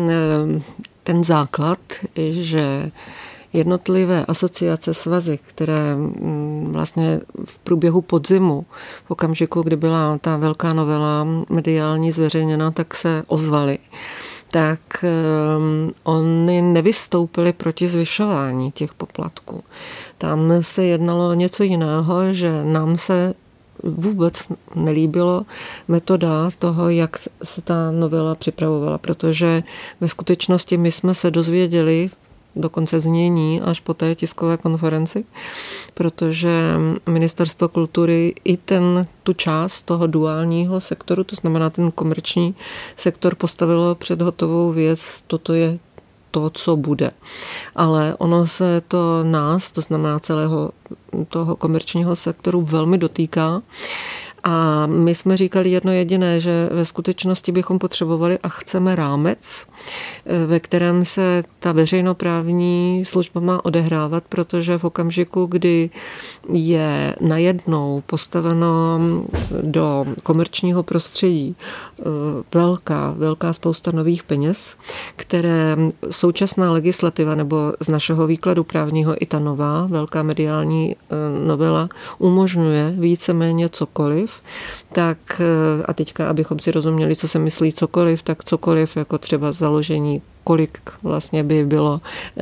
ten základ, že jednotlivé asociace, svazy, které vlastně v průběhu podzimu, v okamžiku, kdy byla ta velká novela mediální zveřejněna, tak se ozvaly. tak um, oni nevystoupili proti zvyšování těch poplatků. Tam se jednalo o něco jiného, že nám se vůbec nelíbilo metoda toho, jak se ta novela připravovala, protože ve skutečnosti my jsme se dozvěděli dokonce znění až po té tiskové konferenci, protože Ministerstvo kultury i ten, tu část toho duálního sektoru, to znamená ten komerční sektor, postavilo před hotovou věc, toto je to, co bude. Ale ono se to nás, to znamená celého toho komerčního sektoru, velmi dotýká. A my jsme říkali jedno jediné, že ve skutečnosti bychom potřebovali a chceme rámec, ve kterém se ta veřejnoprávní služba má odehrávat, protože v okamžiku, kdy je najednou postaveno do komerčního prostředí velká, velká spousta nových peněz, které současná legislativa nebo z našeho výkladu právního i ta nová velká mediální novela umožňuje víceméně cokoliv, tak a teďka, abychom si rozuměli, co se myslí cokoliv, tak cokoliv jako třeba založení, kolik vlastně by bylo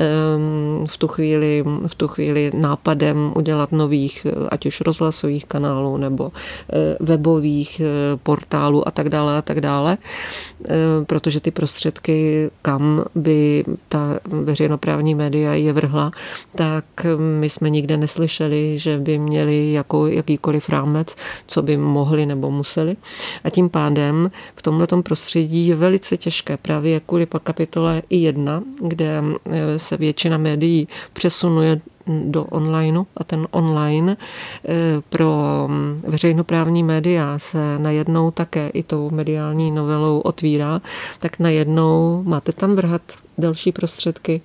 v tu chvíli, v tu chvíli nápadem udělat nových, ať už rozhlasových kanálů nebo webových portálů a tak dále a tak dále, protože ty prostředky, kam by ta veřejnoprávní média je vrhla, tak my jsme nikde neslyšeli, že by měli jako, jakýkoliv rámec, co by mohli nebo museli. A tím pádem v tomhletom prostředí je velice těžké právě kvůli kapitole ale i jedna, kde se většina médií přesunuje do onlineu a ten online pro veřejnoprávní média se najednou také i tou mediální novelou otvírá, tak najednou máte tam vrhat další prostředky,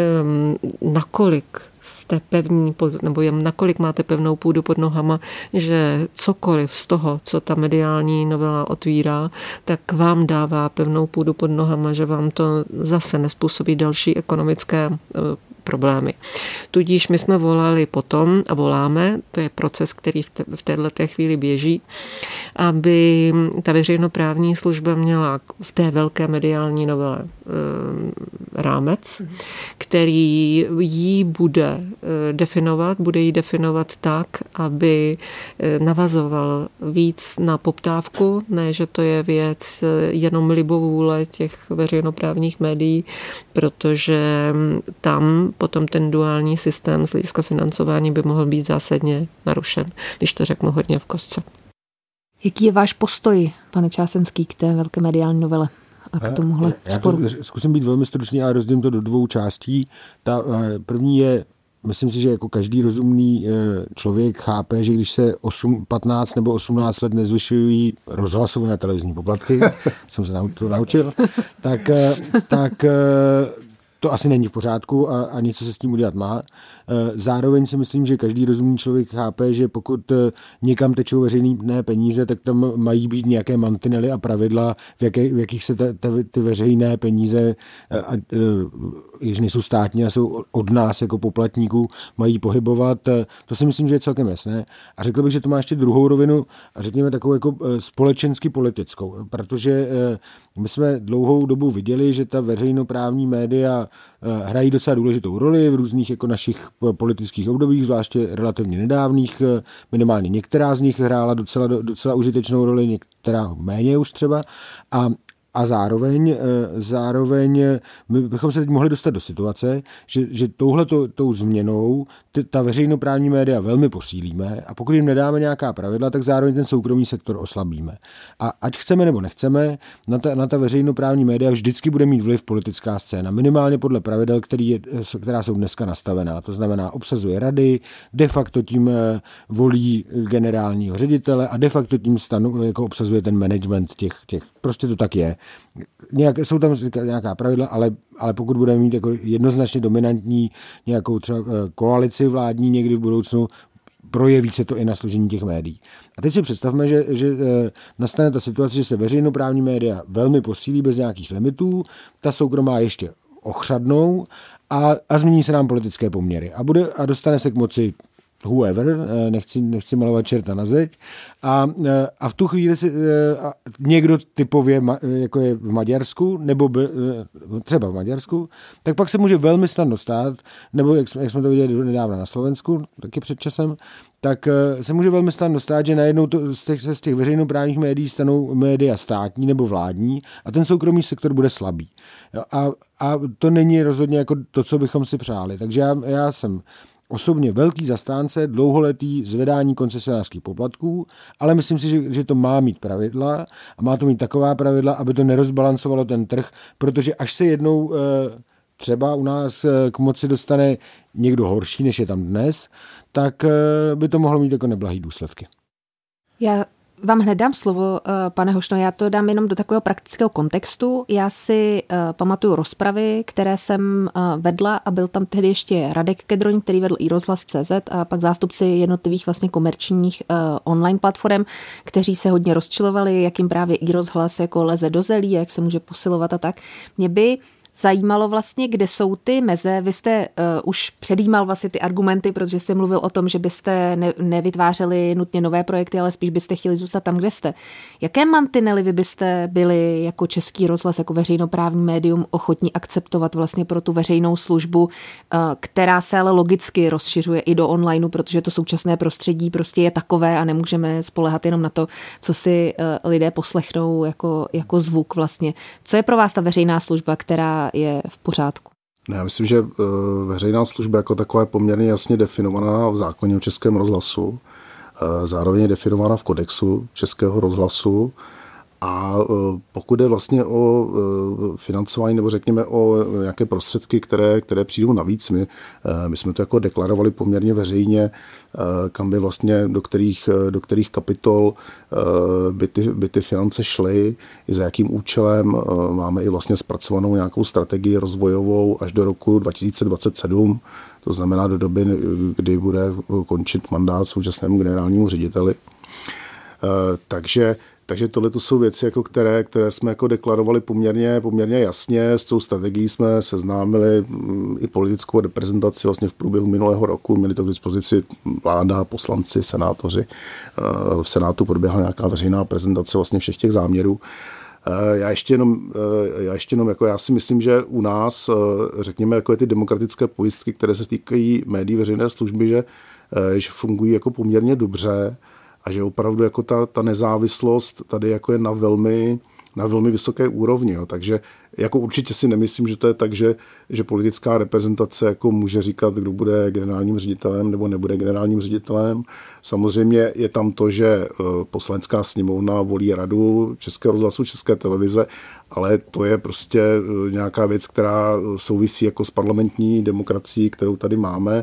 nakolik jste pevní, nebo nakolik máte pevnou půdu pod nohama, že cokoliv z toho, co ta mediální novela otvírá, tak vám dává pevnou půdu pod nohama, že vám to zase nespůsobí další ekonomické problémy. Tudíž my jsme volali potom a voláme, to je proces, který v, te, v této chvíli běží, aby ta veřejnoprávní služba měla v té velké mediální novele e, rámec, který jí bude definovat, bude jí definovat tak, aby navazoval víc na poptávku, ne, že to je věc jenom libovůle těch veřejnoprávních médií, protože tam potom ten duální systém z hlediska financování by mohl být zásadně narušen, když to řeknu hodně v kostce. Jaký je váš postoj, pane Čásenský, k té velké mediální novele a k tomuhle já sporu? To zkusím být velmi stručný a rozdělím to do dvou částí. Ta první je, myslím si, že jako každý rozumný člověk chápe, že když se osm, patnáct nebo osmnáct let nezvyšují rozhlasové a televizní poplatky, jsem se to naučil, tak, tak to asi není v pořádku a, a něco se s tím udělat má. Zároveň si myslím, že každý rozumný člověk chápe, že pokud někam tečou veřejné peníze, tak tam mají být nějaké mantinely a pravidla, v, jaké, v jakých se te, te, ty veřejné peníze, a, když nejsou státní a jsou od nás jako poplatníků, mají pohybovat. To si myslím, že je celkem jasné. A řekl bych, že to má ještě druhou rovinu a řekněme takovou jako společensky politickou, protože my jsme dlouhou dobu viděli, že ta veřejnoprávní média hrají docela důležitou roli v různých jako našich politických obdobích, zvláště relativně nedávných. Minimálně některá z nich hrála docela, docela užitečnou roli, některá méně už třeba. A A zároveň, zároveň my bychom se teď mohli dostat do situace, že, že touhletou tou změnou ty, ta veřejnoprávní média velmi posílíme a pokud jim nedáme nějaká pravidla, tak zároveň ten soukromý sektor oslabíme. A ať chceme nebo nechceme, na ta, na ta veřejnoprávní média vždycky bude mít vliv politická scéna. Minimálně podle pravidel, který je, která jsou dneska nastavená. To znamená, obsazuje rady, de facto tím volí generálního ředitele a de facto tím stanu, jako obsazuje ten management těch, těch. Prostě to tak je. Nějak, jsou tam nějaká pravidla, ale, ale pokud budeme mít jako jednoznačně dominantní nějakou třeba koalici vládní někdy v budoucnu, projeví se to i na složení těch médií. A teď si představme, že, že nastane ta situace, že se veřejnoprávní média velmi posílí bez nějakých limitů, ta soukromá ještě ochřadnou a, a změní se nám politické poměry. A, bude, a dostane se k moci whoever, nechci, nechci malovat čerta na zeď, a, a v tu chvíli si někdo typově, jako je v Maďarsku, nebo by, třeba v Maďarsku, tak pak se může velmi snadno stát, nebo jak jsme, jak jsme to viděli nedávno na Slovensku, taky před časem, tak se může velmi snadno stát, že najednou to, z, těch, z těch veřejnoprávních médií stanou média státní nebo vládní a ten soukromý sektor bude slabý. A, a to není rozhodně jako to, co bychom si přáli. Takže já, já jsem osobně velký zastánce dlouholetý zvedání koncesionářských poplatků, ale myslím si, že, že to má mít pravidla a má to mít taková pravidla, aby to nerozbalancovalo ten trh, protože až se jednou třeba u nás k moci dostane někdo horší, než je tam dnes, tak by to mohlo mít jako neblahý důsledky. Já vám hned dám slovo, pane Hošno, já to dám jenom do takového praktického kontextu. Já si uh, pamatuju rozpravy, které jsem uh, vedla a byl tam tehdy ještě Radek Kedroň, který vedl iRozhlas tečka cé zet a pak zástupci jednotlivých vlastně komerčních uh, online platform, kteří se hodně rozčilovali, jak jim právě iRozhlas jako leze do zelí, jak se může posilovat a tak. Mě by zajímalo vlastně, kde jsou ty meze. Vy jste uh, už předjímal vlastně ty argumenty, protože jste mluvil o tom, že byste ne, nevytvářeli nutně nové projekty, ale spíš byste chtěli zůstat tam, kde jste. Jaké mantinely vy byste byli jako Český rozhlas, jako veřejnoprávní médium ochotní akceptovat vlastně pro tu veřejnou službu, uh, která se ale logicky rozšiřuje i do onlineu, protože to současné prostředí prostě je takové a nemůžeme spoléhat jenom na to, co si uh, lidé poslechnou jako, jako zvuk vlastně. Co je pro vás ta veřejná služba, která je v pořádku? Já myslím, že veřejná služba jako taková je poměrně jasně definovaná v zákoně o Českém rozhlasu. Zároveň je definována v kodexu Českého rozhlasu A pokud jde vlastně o financování nebo řekněme o nějaké prostředky, které, které přijdou navíc, my, my jsme to jako deklarovali poměrně veřejně, kam by vlastně do kterých, do kterých kapitol by ty, by ty finance šly, i za jakým účelem. Máme i vlastně zpracovanou nějakou strategii rozvojovou až do roku dva tisíce dvacet sedm, to znamená do doby, kdy bude končit mandát současnému generálnímu řediteli. Takže Takže tohle to jsou věci, jako které, které jsme jako deklarovali poměrně, poměrně jasně. S tou strategií jsme seznámili i politickou reprezentaci vlastně v průběhu minulého roku. Měli to k dispozici vláda, poslanci, senátoři. V Senátu proběhla nějaká veřejná prezentace vlastně všech těch záměrů. Já ještě jenom, já ještě jenom jako já si myslím, že u nás, řekněme, jako je ty demokratické pojistky, které se týkají médií veřejné služby, že, že fungují jako poměrně dobře, a že opravdu jako ta, ta nezávislost tady jako je na velmi, na velmi vysoké úrovni. Jo. Takže jako určitě si nemyslím, že to je tak, že, že politická reprezentace jako může říkat, kdo bude generálním ředitelem nebo nebude generálním ředitelem. Samozřejmě je tam to, že Poslanecká sněmovna volí radu Českého rozhlasu, České televize, ale to je prostě nějaká věc, která souvisí jako s parlamentní demokracií, kterou tady máme.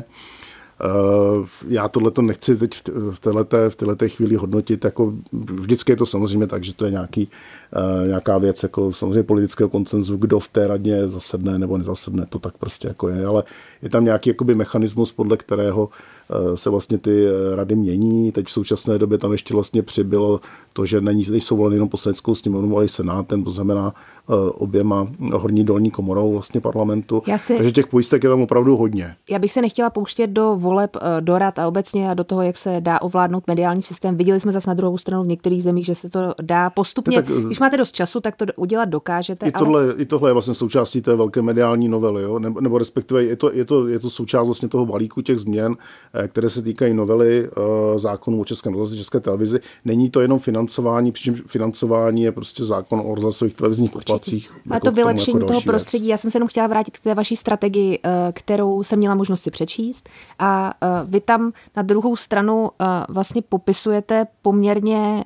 Já tohleto nechci teď v téhleté, v téhleté chvíli hodnotit, jako vždycky je to samozřejmě tak, že to je nějaký, nějaká věc jako samozřejmě politického konsenzu, kdo v té radě zasedne nebo nezasedne, to tak prostě jako je, ale je tam nějaký jakoby mechanismus, podle kterého se vlastně ty rady mění. Teď v současné době tam ještě vlastně přibylo to, že nejsou voleny jenom Poslaneckou sněmovnou, ale i Senátem, to znamená oběma horní dolní komorou vlastně parlamentu. Si, Takže těch pojistek je tam opravdu hodně. Já bych se nechtěla pouštět do voleb, do rad a obecně a do toho, jak se dá ovládnout mediální systém. Viděli jsme zase na druhou stranu v některých zemích, že se to dá postupně. Tak, když máte dost času, tak to udělat dokážete. I tohle, ale... i tohle je vlastně součástí té velké mediální novely, jo? Nebo, nebo respektive je to, je, to, je to součást vlastně toho balíku těch změn, které se týkají novely zákonů o Českém rozhlase, České televizi. Není to jenom financování, přičemž financování je prostě zákon o rozhlasových televizních poplatcích. A jako to vylepšení jako toho prostředí. Věc. Já jsem se jenom chtěla vrátit k té vaší strategii, kterou jsem měla možnost si přečíst. A vy tam na druhou stranu vlastně popisujete poměrně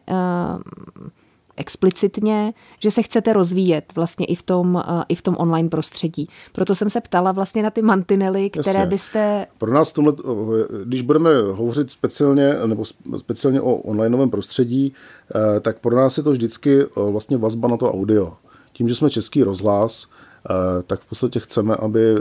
explicitně, že se chcete rozvíjet vlastně i v tom, i v tom online prostředí. Proto jsem se ptala vlastně na ty mantinely, které Jasně. byste... Pro nás tomhle, když budeme hovořit speciálně nebo speciálně o onlineovém prostředí, tak pro nás je to vždycky vlastně vazba na to audio. Tím, že jsme Český rozhlas, tak v podstatě chceme, aby,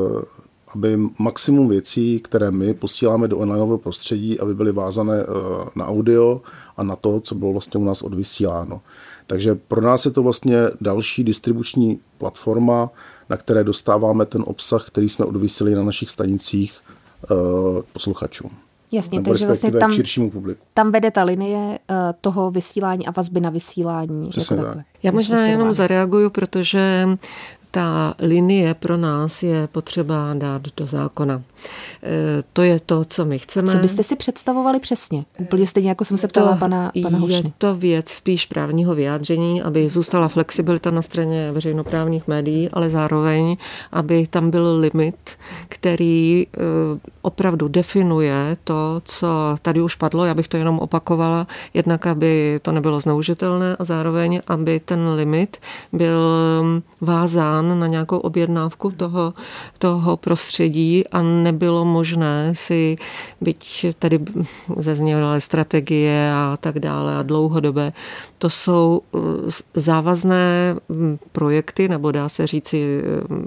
aby maximum věcí, které my posíláme do onlineového prostředí, aby byly vázané na audio a na to, co bylo vlastně u nás odvysíláno. Takže pro nás je to vlastně další distribuční platforma, na které dostáváme ten obsah, který jsme odvysílali na našich stanicích posluchačům. Jasně, takže vlastně tam, publiku. tam vede ta linie uh, toho vysílání a vazby na vysílání. Přesně jako tak. Já možná jenom zareaguju, protože ta linie pro nás je potřeba dát do zákona. E, to je to, co my chceme. Co byste si představovali přesně? Úplně stejně, jako jsem se ptala to pana, pana Hušny. Je to věc spíš právního vyjádření, aby zůstala flexibilita na straně veřejnoprávních médií, ale zároveň, aby tam byl limit, který e, opravdu definuje to, co tady už padlo. Já bych to jenom opakovala. Jednak, aby to nebylo zneužitelné a zároveň, aby ten limit byl vázán na nějakou objednávku toho, toho prostředí a nebylo možné si, byť tady zazněly strategie a tak dále a dlouhodobé, to jsou závazné projekty, nebo dá se říci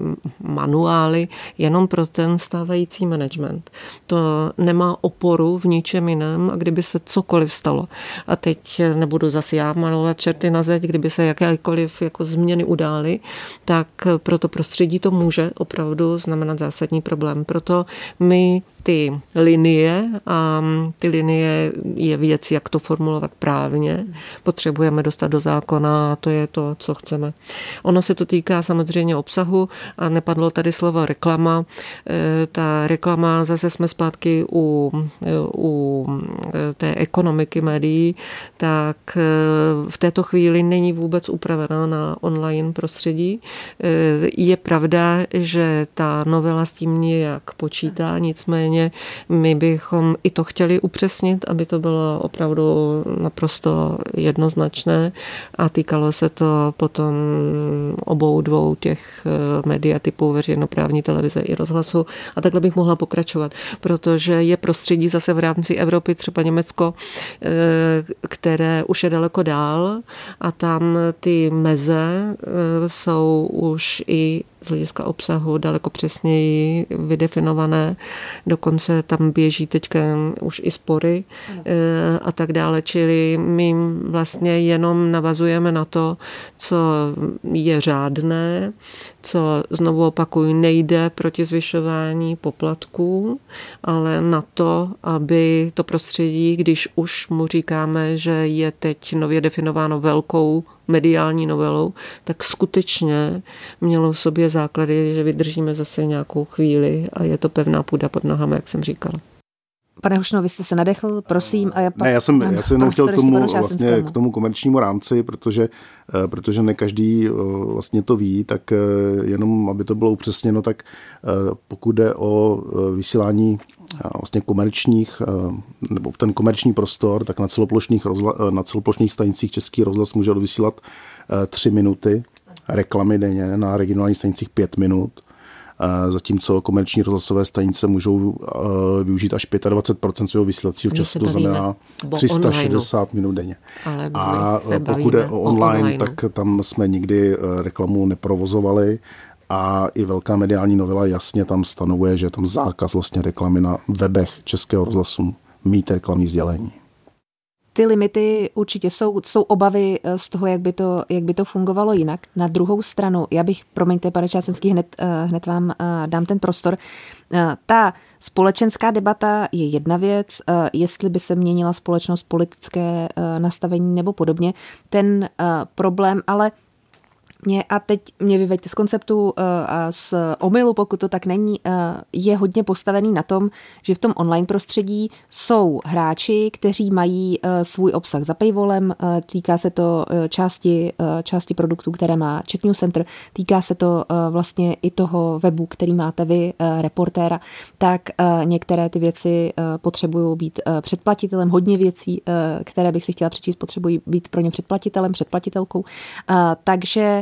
manuály jenom pro ten stávající management. To nemá oporu v ničem jiném, a kdyby se cokoliv stalo. A teď nebudu zase já malovat čerty na zeď, kdyby se jakékoliv jako změny udály, tak pro to prostředí to může opravdu znamenat zásadní problém. Proto my ty linie, a ty linie je věc, jak to formulovat právně, potřebujeme dostat do zákona a to je to, co chceme. Ono se to týká samozřejmě obsahu a nepadlo tady slovo reklama. Ta reklama, zase jsme zpátky u, u té ekonomiky médií, tak v této chvíli není vůbec upravená na online prostředí. Je pravda, že ta novela s tím nějak počítá, nicméně samozřejmě my bychom i to chtěli upřesnit, aby to bylo opravdu naprosto jednoznačné a týkalo se to potom obou dvou těch mediatypů veřejnoprávní televize i rozhlasu a takhle bych mohla pokračovat, protože je prostředí zase v rámci Evropy, třeba Německo, které už je daleko dál a tam ty meze jsou už i z hlediska obsahu daleko přesněji vydefinované. Dokonce tam běží teďka už i spory a tak dále. Čili my vlastně jenom navazujeme na to, co je řádné, co znovu opakuju, nejde proti zvyšování poplatků, ale na to, aby to prostředí, když už mu říkáme, že je teď nově definováno velkou mediální novelou, tak skutečně mělo v sobě základy, že vydržíme zase nějakou chvíli a je to pevná půda pod nohama, jak jsem říkala. Pane Hušno, vy jste se nadechl, prosím. A já, pak ne, já jsem, já jsem jenom chtěl tomu, vlastně, k tomu komerčnímu rámci, protože, protože ne každý vlastně to ví, tak jenom, aby to bylo upřesněno, tak pokud jde o vysílání vlastně komerčních, nebo ten komerční prostor, tak na celoplošných, rozhla, na celoplošných stanicích Český rozhlas může vysílat tři minuty reklamy denně, na regionálních stanicích pět minut. Zatímco komerční rozhlasové stanice můžou využít až dvacet pět procent svého vysílacího času, to znamená tři sta šedesát minut denně. Ale a pokud je o online, online, tak tam jsme nikdy reklamu neprovozovali a i velká mediální novela jasně tam stanovuje, že je tam zákaz vlastně reklamy na webech Českého rozhlasu mít reklamní sdělení. Ty limity určitě jsou, jsou obavy z toho, jak by, to, jak by to fungovalo jinak. Na druhou stranu, já bych, promiňte, pane Čásenský, hned, hned vám dám ten prostor. Ta společenská debata je jedna věc, jestli by se měnila společnost, politické nastavení nebo podobně. Ten problém, ale mě, a teď mě vyveďte z konceptu a z omylu, pokud to tak není, je hodně postavený na tom, že v tom online prostředí jsou hráči, kteří mají svůj obsah za paywallem, týká se to části, části produktů, které má Czech News Center, týká se to vlastně i toho webu, který máte vy, reportéra, tak některé ty věci potřebují být předplatitelem, hodně věcí, které bych si chtěla přečíst, potřebují být pro ně předplatitelem, předplatitelkou, takže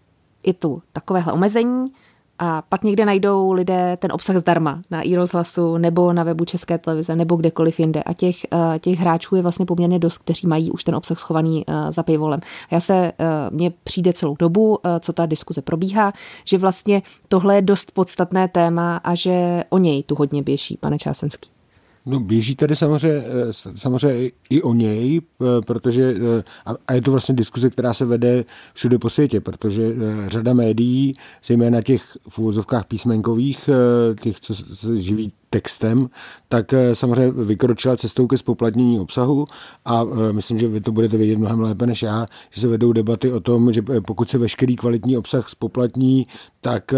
je tu takovéhle omezení a pak někde najdou lidé ten obsah zdarma na iRozhlasu nebo na webu České televize nebo kdekoliv jinde a těch, těch hráčů je vlastně poměrně dost, kteří mají už ten obsah schovaný za paywallem. Já se, mně přijde celou dobu, co ta diskuze probíhá, že vlastně tohle je dost podstatné téma a že o něj tu hodně běží, pane Čásenský. No běží tady samozřejmě, samozřejmě i o něj, protože, a je to vlastně diskuze, která se vede všude po světě, protože řada médií, zejména těch v uvozovkách písmenkových, těch, co se živí textem, tak samozřejmě vykročila cestou ke zpoplatnění obsahu a myslím, že vy to budete vědět mnohem lépe než já, že se vedou debaty o tom, že pokud se veškerý kvalitní obsah zpoplatní, tak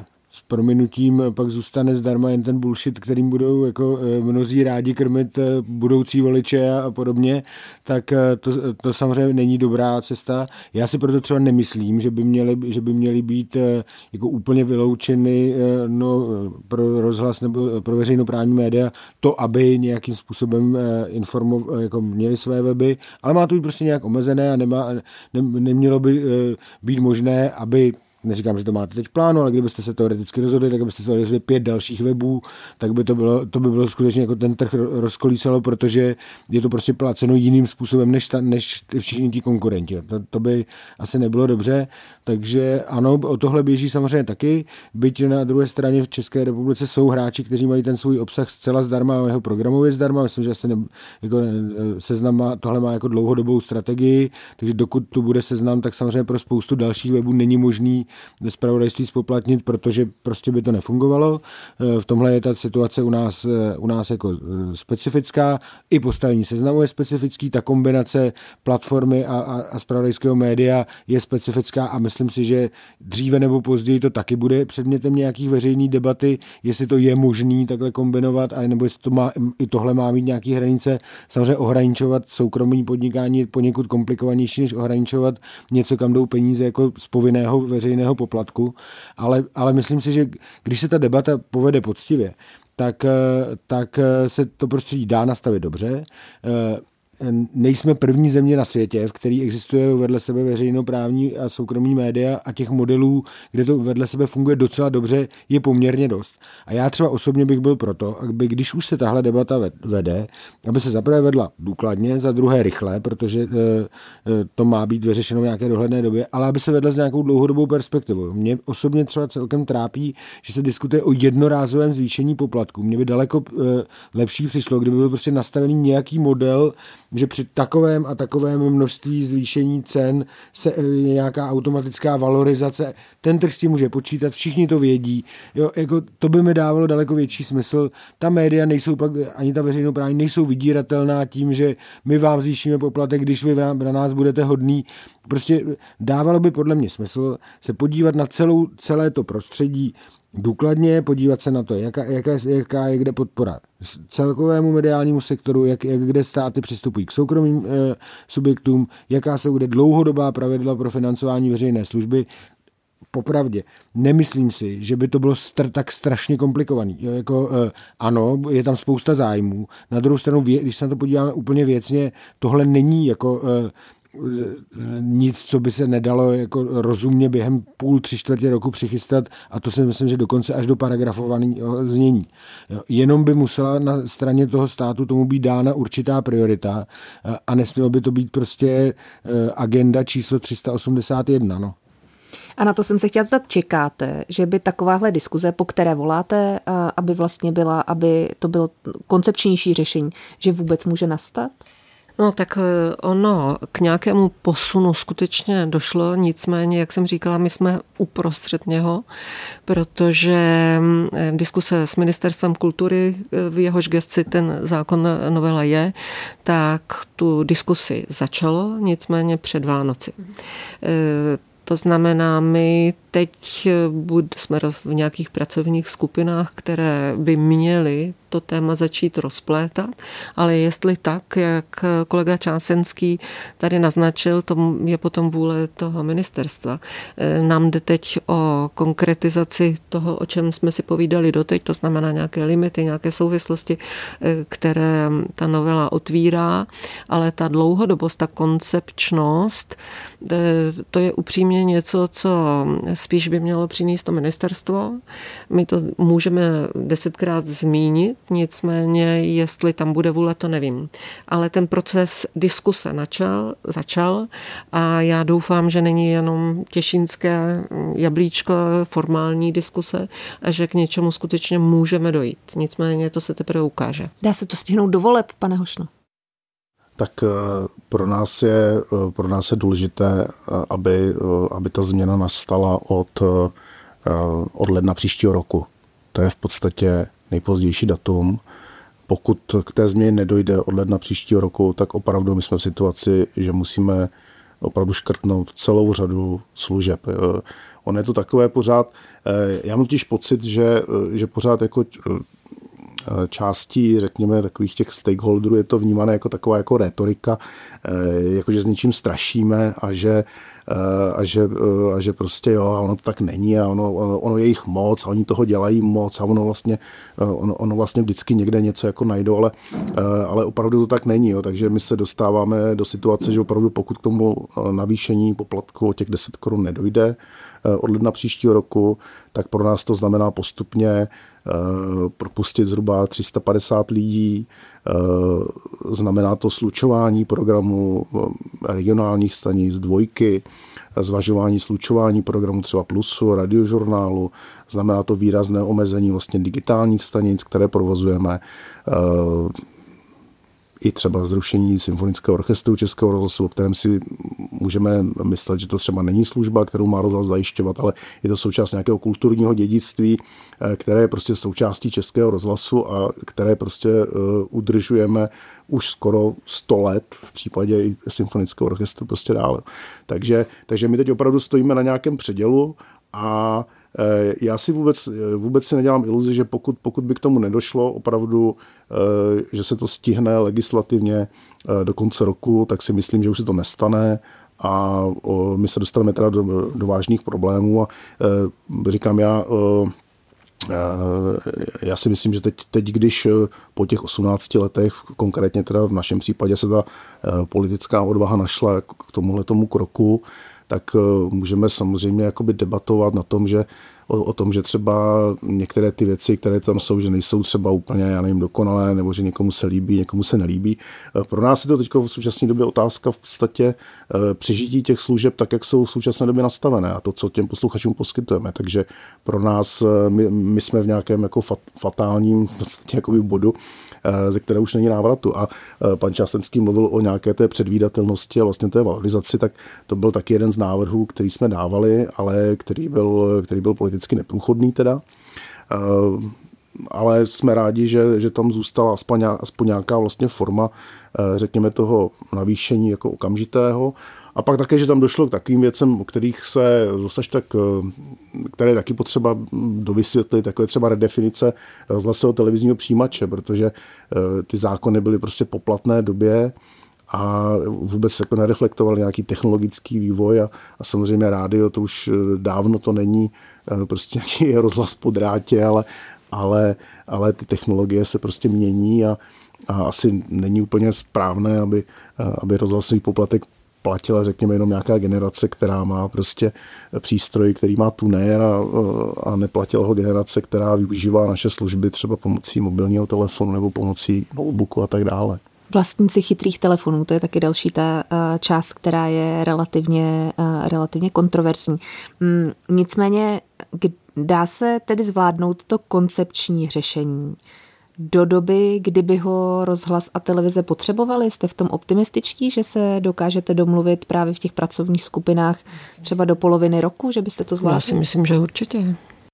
s prominutím pak zůstane zdarma jen ten bullshit, kterým budou jako mnozí rádi krmit budoucí voliče a podobně, tak to, to samozřejmě není dobrá cesta. Já si proto třeba nemyslím, že by měly, že by měly být jako úplně vyloučeny no, pro rozhlas nebo pro veřejnoprávní média to, aby nějakým způsobem informov, jako měli své weby, ale má to být prostě nějak omezené a nemá, ne, nemělo by být možné, aby neříkám, že to máte teď v plánu, ale kdybyste se teoreticky rozhodli, tak byste se rozhodli pět dalších webů, tak by to bylo, to by bylo skutečně jako ten trh rozkolísalo, protože je to prostě placeno jiným způsobem než, ta, než všichni ti konkurenti. To, to by asi nebylo dobře, takže ano, o tohle běží samozřejmě taky, byť na druhé straně v České republice jsou hráči, kteří mají ten svůj obsah zcela zdarma a jeho programově zdarma. Myslím, že se ne, jako, Seznam má, tohle má jako dlouhodobou strategii, takže dokud tu bude Seznam, tak samozřejmě pro spoustu dalších webů není možný zpravodajství spoplatnit, protože prostě by to nefungovalo. V tomhle je ta situace u nás, u nás jako specifická. I postavení Seznamu je specifický, ta kombinace platformy a, a, a zpravodajského média je specifická a myslím si, že dříve nebo později to taky bude předmětem nějakých veřejných debaty, jestli to je možný takhle kombinovat, a nebo jestli to má, i tohle má mít nějaký hranice. Samozřejmě ohraničovat soukromý podnikání je poněkud komplikovanější, než ohraničovat něco, kam jdou peníze jako z povinného veřejného poplatku, ale, ale myslím si, že když se ta debata povede poctivě, tak, tak se to prostředí dá nastavit dobře. Nejsme první země na světě, v který existuje vedle sebe veřejnoprávní a soukromí média a těch modelů, kde to vedle sebe funguje docela dobře, je poměrně dost. A já třeba osobně bych byl proto, aby když už se tahle debata vede, aby se zaprvé vedla důkladně, za druhé rychle, protože to má být vyřešeno v nějaké dohledné době, ale aby se vedla s nějakou dlouhodobou perspektivou. Mě osobně třeba celkem trápí, že se diskutuje o jednorázovém zvýšení poplatků. Mně by daleko lepší přišlo, kdyby byl prostě nastavený nějaký model, že při takovém a takovém množství zvýšení cen se je nějaká automatická valorizace. Ten trh s tím může počítat, všichni to vědí. Jo, jako to by mi dávalo daleko větší smysl. Ta média nejsou pak, ani ta veřejnoprávní, nejsou vydíratelná tím, že my vám zvýšíme poplatek, když vy na nás budete hodný. Prostě dávalo by podle mě smysl se podívat na celou, celé to prostředí důkladně, podívat se na to, jaká, jaká, jaká je kde podpora celkovému mediálnímu sektoru, jak, jak kde státy přistupují k soukromým e, subjektům, jaká jsou kde dlouhodobá pravidla pro financování veřejné služby. Popravdě, nemyslím si, že by to bylo str- tak strašně komplikovaný. Jo, jako, e, ano, je tam spousta zájmů. Na druhou stranu, vě, když se na to podíváme úplně věcně, tohle není jako e, nic, co by se nedalo jako rozumně během půl, tři čtvrtě roku přichystat a to si myslím, že dokonce až do paragrafovaného znění. Jo, jenom by musela na straně toho státu tomu být dána určitá priorita a nesmělo by to být prostě agenda číslo tři sta osmdesát jedna. No. A na to jsem se chtěla zeptat, čekáte, že by takováhle diskuze, po které voláte, aby vlastně byla, aby to bylo koncepčnější řešení, že vůbec může nastat? No tak ono k nějakému posunu skutečně došlo, nicméně, jak jsem říkala, my jsme uprostřed něho, protože diskuse s Ministerstvem kultury, v jehož gesci ten zákon novela je, tak tu diskusi začalo, nicméně před Vánoci. To znamená, my teď jsme v nějakých pracovních skupinách, které by měly to téma začít rozplétat, ale jestli tak, jak kolega Čásenský tady naznačil, to je potom vůle toho ministerstva. Nám jde teď o konkretizaci toho, o čem jsme si povídali doteď, to znamená nějaké limity, nějaké souvislosti, které ta novela otvírá, ale ta dlouhodobost, ta koncepčnost, to je upřímně něco, co spíš by mělo přinést to ministerstvo. My to můžeme desetkrát zmínit, nicméně, jestli tam bude vůle, to nevím. Ale ten proces diskuse načal, začal a já doufám, že není jenom těšínské jablíčko formální diskuse a že k něčemu skutečně můžeme dojít. Nicméně to se teprve ukáže. Dá se to stihnout do voleb, pane Hošno? Tak pro nás je, pro nás je důležité, aby, aby ta změna nastala od, od ledna příštího roku. To je v podstatě nejpozdější datum. Pokud k té změně nedojde od ledna příštího roku, tak opravdu my jsme v situaci, že musíme opravdu škrtnout celou řadu služeb. On je to takové pořád, já mám totiž pocit, že, že pořád jako částí, řekněme, takových těch stakeholderů je to vnímané jako taková jako retorika, jako že s něčím strašíme a že, a že, a že prostě jo, a ono to tak není a ono, ono je jich moc a oni toho dělají moc a ono vlastně, ono, ono vlastně vždycky někde něco jako najdou, ale, ale opravdu to tak není. Jo. Takže my se dostáváme do situace, že opravdu pokud k tomu navýšení poplatku o těch deset korun nedojde od ledna příštího roku, tak pro nás to znamená postupně propustit zhruba tři sta padesát lidí. Znamená to slučování programu regionálních stanic, dvojky, zvažování slučování programu třeba Plusu, radiožurnálu. Znamená to výrazné omezení vlastně digitálních stanic, které provozujeme. I třeba zrušení Symfonického orchestru Českého rozhlasu, o kterém si můžeme myslet, že to třeba není služba, kterou má rozhlas zajišťovat, ale je to součást nějakého kulturního dědictví, které je prostě součástí Českého rozhlasu a které prostě udržujeme už skoro sto let, v případě i Symfonického orchestru prostě dále. Takže, takže my teď opravdu stojíme na nějakém předělu a já si vůbec, vůbec si nedělám iluzi, že pokud, pokud by k tomu nedošlo opravdu, že se to stihne legislativně do konce roku, tak si myslím, že už se to nestane a my se dostaneme teda do, do vážných problémů a říkám já, Já si myslím, že teď, teď, když po těch osmnácti letech, konkrétně teda v našem případě se ta politická odvaha našla k tomuhletomu kroku, tak můžeme samozřejmě jakoby debatovat na tom, že O, o tom, že třeba některé ty věci, které tam jsou, že nejsou třeba úplně, já nevím, dokonalé, nebo že někomu se líbí, někomu se nelíbí. Pro nás je to teď v současné době otázka v podstatě přežití těch služeb tak, jak jsou v současné době nastavené a to, co těm posluchačům poskytujeme. Takže pro nás, my, my jsme v nějakém jako fat, fatálním v podstatě jakoby bodu, ze které už není návratu. A pan Čásenský mluvil o nějaké té předvídatelnosti a vlastně té valorizaci, tak to byl taky jeden z návrhů, který jsme dávali, ale který byl, který byl politicky neprůchodný teda. Ale jsme rádi, že, že tam zůstala aspoň, aspoň nějaká vlastně forma, řekněme, toho navýšení jako okamžitého. A pak také, že tam došlo k takovým věcem, o kterých se zase tak, které je taky potřeba dovysvětlit, takové třeba redefinice rozhlasového televizního přijímače, protože ty zákony byly prostě po platné době a vůbec jako nereflektovaly nějaký technologický vývoj a, a samozřejmě rádio, to už dávno to není prostě nějaký rozhlas po drátě, ale, ale, ale ty technologie se prostě mění a, a asi není úplně správné, aby, aby rozhlasový poplatek platila, řekněme, jenom nějaká generace, která má prostě přístroj, který má tunér a, a neplatila ho generace, která využívá naše služby třeba pomocí mobilního telefonu nebo pomocí notebooku a tak dále. Vlastníci chytrých telefonů, to je taky další ta část, která je relativně, relativně kontroverzní. Nicméně dá se tedy zvládnout to koncepční řešení do doby, kdyby ho rozhlas a televize potřebovali? Jste v tom optimističtí, že se dokážete domluvit právě v těch pracovních skupinách třeba do poloviny roku, že byste to zvládli? Já si myslím, že určitě.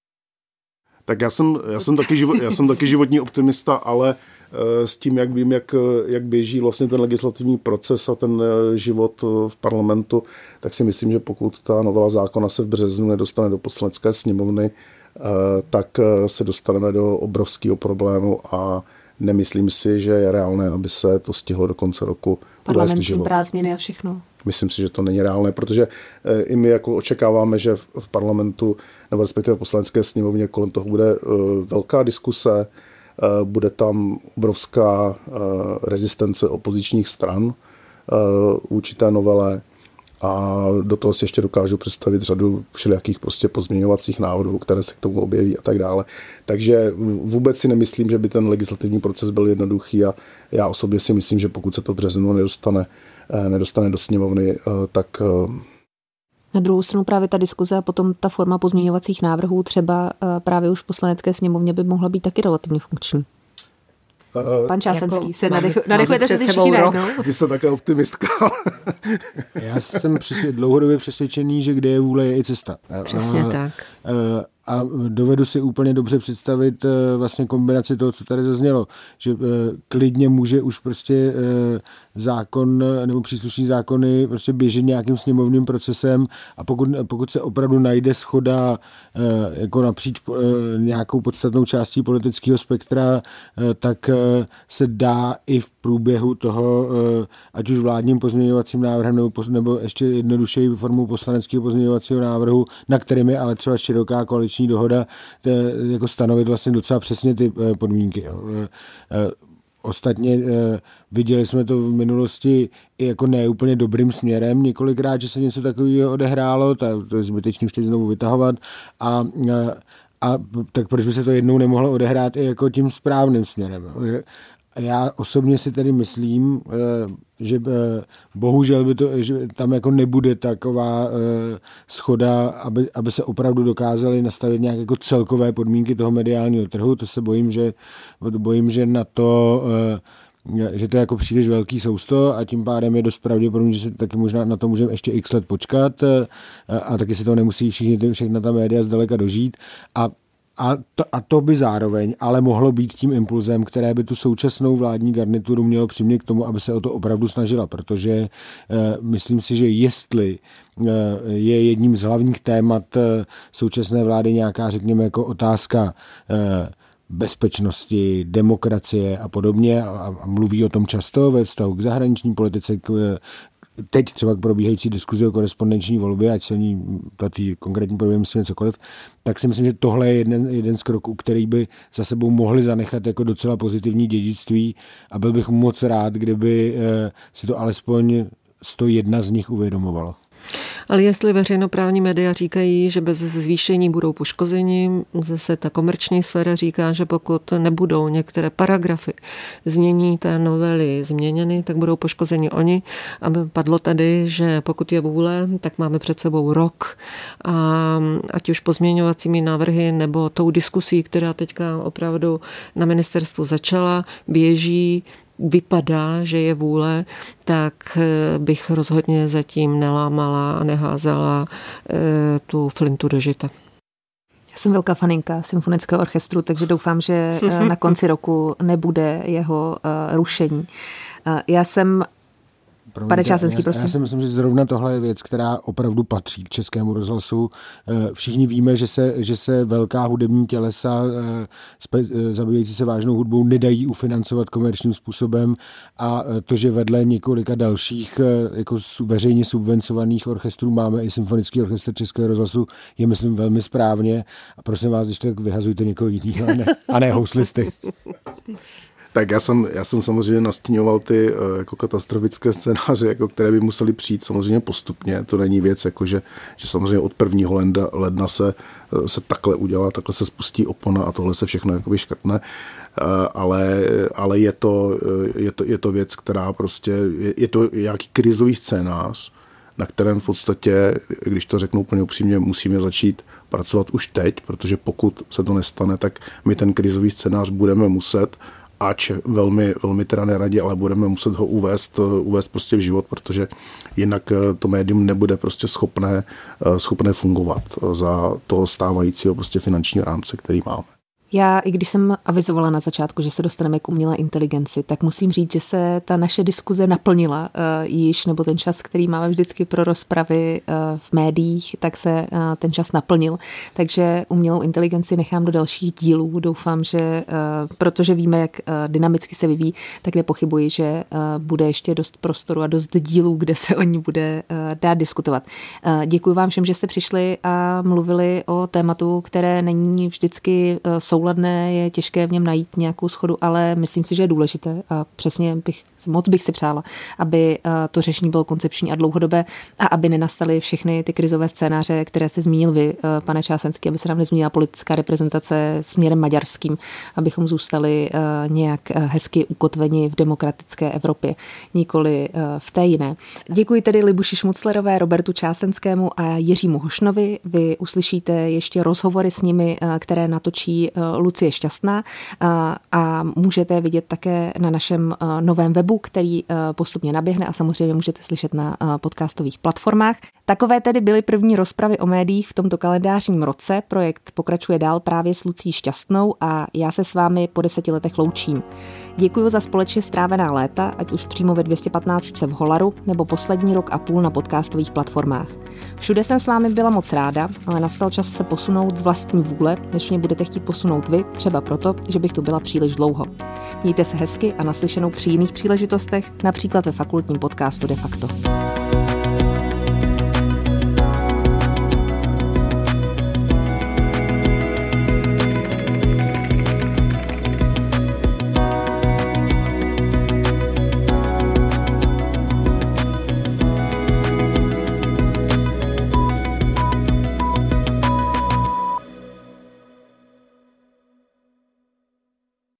Tak já jsem, já jsem, taky, život, já jsem taky životní optimista, ale s tím, jak vím, jak, jak běží vlastně ten legislativní proces a ten život v parlamentu, tak si myslím, že pokud ta novela zákona se v březnu nedostane do poslanecké sněmovny, tak se dostaneme do obrovského problému a nemyslím si, že je reálné, aby se to stihlo do konce roku. Parlamentní prázdniny a všechno. Myslím si, že to není reálné, protože i my jako očekáváme, že v parlamentu nebo respektive v poslanecké sněmovně kolem toho bude velká diskuse, bude tam obrovská rezistence opozičních stran vůči té novele a do toho si ještě dokážu představit řadu všelijakých prostě pozměňovacích návrhů, které se k tomu objeví a tak dále. Takže vůbec si nemyslím, že by ten legislativní proces byl jednoduchý a já osobně si myslím, že pokud se to v březnu nedostane, nedostane do sněmovny, tak... Na druhou stranu právě ta diskuze a potom ta forma pozměňovacích návrhů třeba právě už v poslanecké sněmovně by mohla být taky relativně funkční. Pan Čásenský, jako, se nadech, nadechujete se ty všichni najednou? Vy jste také optimistka. Já jsem přesvě, dlouhodobě přesvědčený, že kde je vůle, je i cesta. Přesně a, tak. A dovedu si úplně dobře představit vlastně kombinaci toho, co tady zaznělo, že klidně může už prostě zákon nebo příslušný zákony prostě běžet nějakým sněmovním procesem a pokud, pokud se opravdu najde shoda jako napříč nějakou podstatnou částí politického spektra, tak se dá i v průběhu toho, ať už vládním pozměňovacím návrhem nebo, nebo ještě jednodušeji formou poslaneckého pozměňovacího návrhu, na kterým je ale třeba široká koaliční dohoda, jako stanovit vlastně docela přesně ty podmínky. Ostatně viděli jsme to v minulosti i jako neúplně dobrým směrem několikrát, že se něco takového odehrálo, to je zbytečný už teď znovu vytahovat a, a tak proč by se to jednou nemohlo odehrát i jako tím správným směrem. Já osobně si tedy myslím, že bohužel by to, že tam jako nebude taková shoda, aby, aby se opravdu dokázali nastavit nějaké jako celkové podmínky toho mediálního trhu. To se bojím, že, bojím, že na to, že to je jako příliš velký sousto a tím pádem je dost pravděpodobné, že se taky možná na to můžeme ještě x let počkat a taky si to nemusí všichni, všechna ta média zdaleka dožít. A A to, a to by zároveň ale mohlo být tím impulzem, které by tu současnou vládní garnituru mělo přimět k tomu, aby se o to opravdu snažila, protože e, myslím si, že jestli e, je jedním z hlavních témat e, současné vlády nějaká, řekněme, jako otázka e, bezpečnosti, demokracie a podobně a, a mluví o tom často ve vztahu k zahraniční politice, k, teď třeba k probíhající diskuzi o korespondenční volbě, ať se ní platí konkrétní podobě myslím cokoliv, tak si myslím, že tohle je jeden, jeden z kroků, který by za sebou mohli zanechat jako docela pozitivní dědictví a byl bych moc rád, kdyby si to alespoň sto jedna z nich uvědomovalo. Ale jestli veřejnoprávní média říkají, že bez zvýšení budou poškozeni, zase ta komerční sféra říká, že pokud nebudou některé paragrafy znění té novely změněny, tak budou poškozeni oni. A padlo tady, že pokud je vůle, tak máme před sebou rok. A ať už pozměňovacími návrhy nebo tou diskusí, která teďka opravdu na ministerstvu začala, běží, vypadá, že je vůle, tak bych rozhodně zatím nelámala a neházela tu flintu do žita. Já jsem velká faninka symfonického orchestru, takže doufám, že na konci roku nebude jeho rušení. Já jsem Pane Čásenský, prosím. Já si myslím, že zrovna tohle je věc, která opravdu patří k Českému rozhlasu. Všichni víme, že se, že se velká hudební tělesa zabývající se vážnou hudbou nedají ufinancovat komerčním způsobem a to, že vedle několika dalších jako veřejně subvencovaných orchestrů máme i symfonický orchestr Českého rozhlasu, je myslím velmi správně. A prosím vás, když tak vyhazujte někoho jiného a ne, a ne houslisty. Tak já jsem, já jsem samozřejmě nastíňoval ty jako katastrofické scénáře, jako které by musely přijít samozřejmě postupně. To není věc, jako že, že samozřejmě od prvního ledna se, se takhle udělá, takhle se spustí opona a tohle se všechno jakoby škrtne. Ale, ale je, to, je, to, je to věc, která prostě, je, je to nějaký krizový scénář, na kterém v podstatě, když to řeknu úplně upřímně, musíme začít pracovat už teď, protože pokud se to nestane, tak my ten krizový scénář budeme muset ač velmi, velmi teda neradě, ale budeme muset ho uvést, uvést prostě v život, protože jinak to médium nebude prostě schopné, schopné fungovat za toho stávajícího prostě finančního rámce, který máme. Já, i když jsem avizovala na začátku, že se dostaneme k umělé inteligenci, tak musím říct, že se ta naše diskuze naplnila uh, již, nebo ten čas, který máme vždycky pro rozpravy uh, v médiích, tak se uh, ten čas naplnil. Takže umělou inteligenci nechám do dalších dílů. Doufám, že uh, protože víme, jak uh, dynamicky se vyvíjí, tak nepochybuji, že uh, bude ještě dost prostoru a dost dílů, kde se o ní bude uh, dát diskutovat. Uh, děkuji vám všem, že jste přišli a mluvili o tématu, které není vždycky uh, souladné, je těžké v něm najít nějakou shodu, ale myslím si, že je důležité a přesně bych, moc bych si přála, aby to řešení bylo koncepční a dlouhodobé a aby nenastaly všechny ty krizové scénáře, které jste zmínil vy, pane Čásenský, aby se nám nezmínila politická reprezentace směrem maďarským, abychom zůstali nějak hezky ukotveni v demokratické Evropě, nikoli v té jiné. Děkuji tedy Libuši Šmuclerové, Robertu Čásenskému a Jiřímu Hošnovi. Vy uslyšíte ještě rozhovory s nimi, které natočí Lucie Šťastná a můžete vidět také na našem novém webu, který postupně naběhne a samozřejmě můžete slyšet na podcastových platformách. Takové tedy byly první rozpravy o médiích v tomto kalendářním roce. Projekt pokračuje dál právě s Lucí Šťastnou a já se s vámi po deseti letech loučím. Děkuji za společně strávená léta, ať už přímo ve dvě stě patnáct v Holaru nebo poslední rok a půl na podcastových platformách. Všude jsem s vámi byla moc ráda, ale nastal čas se posunout z vlastní vůle, než mě budete chtít posunout vy, třeba proto, že bych tu byla příliš dlouho. Mějte se hezky a naslyšenou při jiných příležitostech, například ve fakultním podcastu De facto.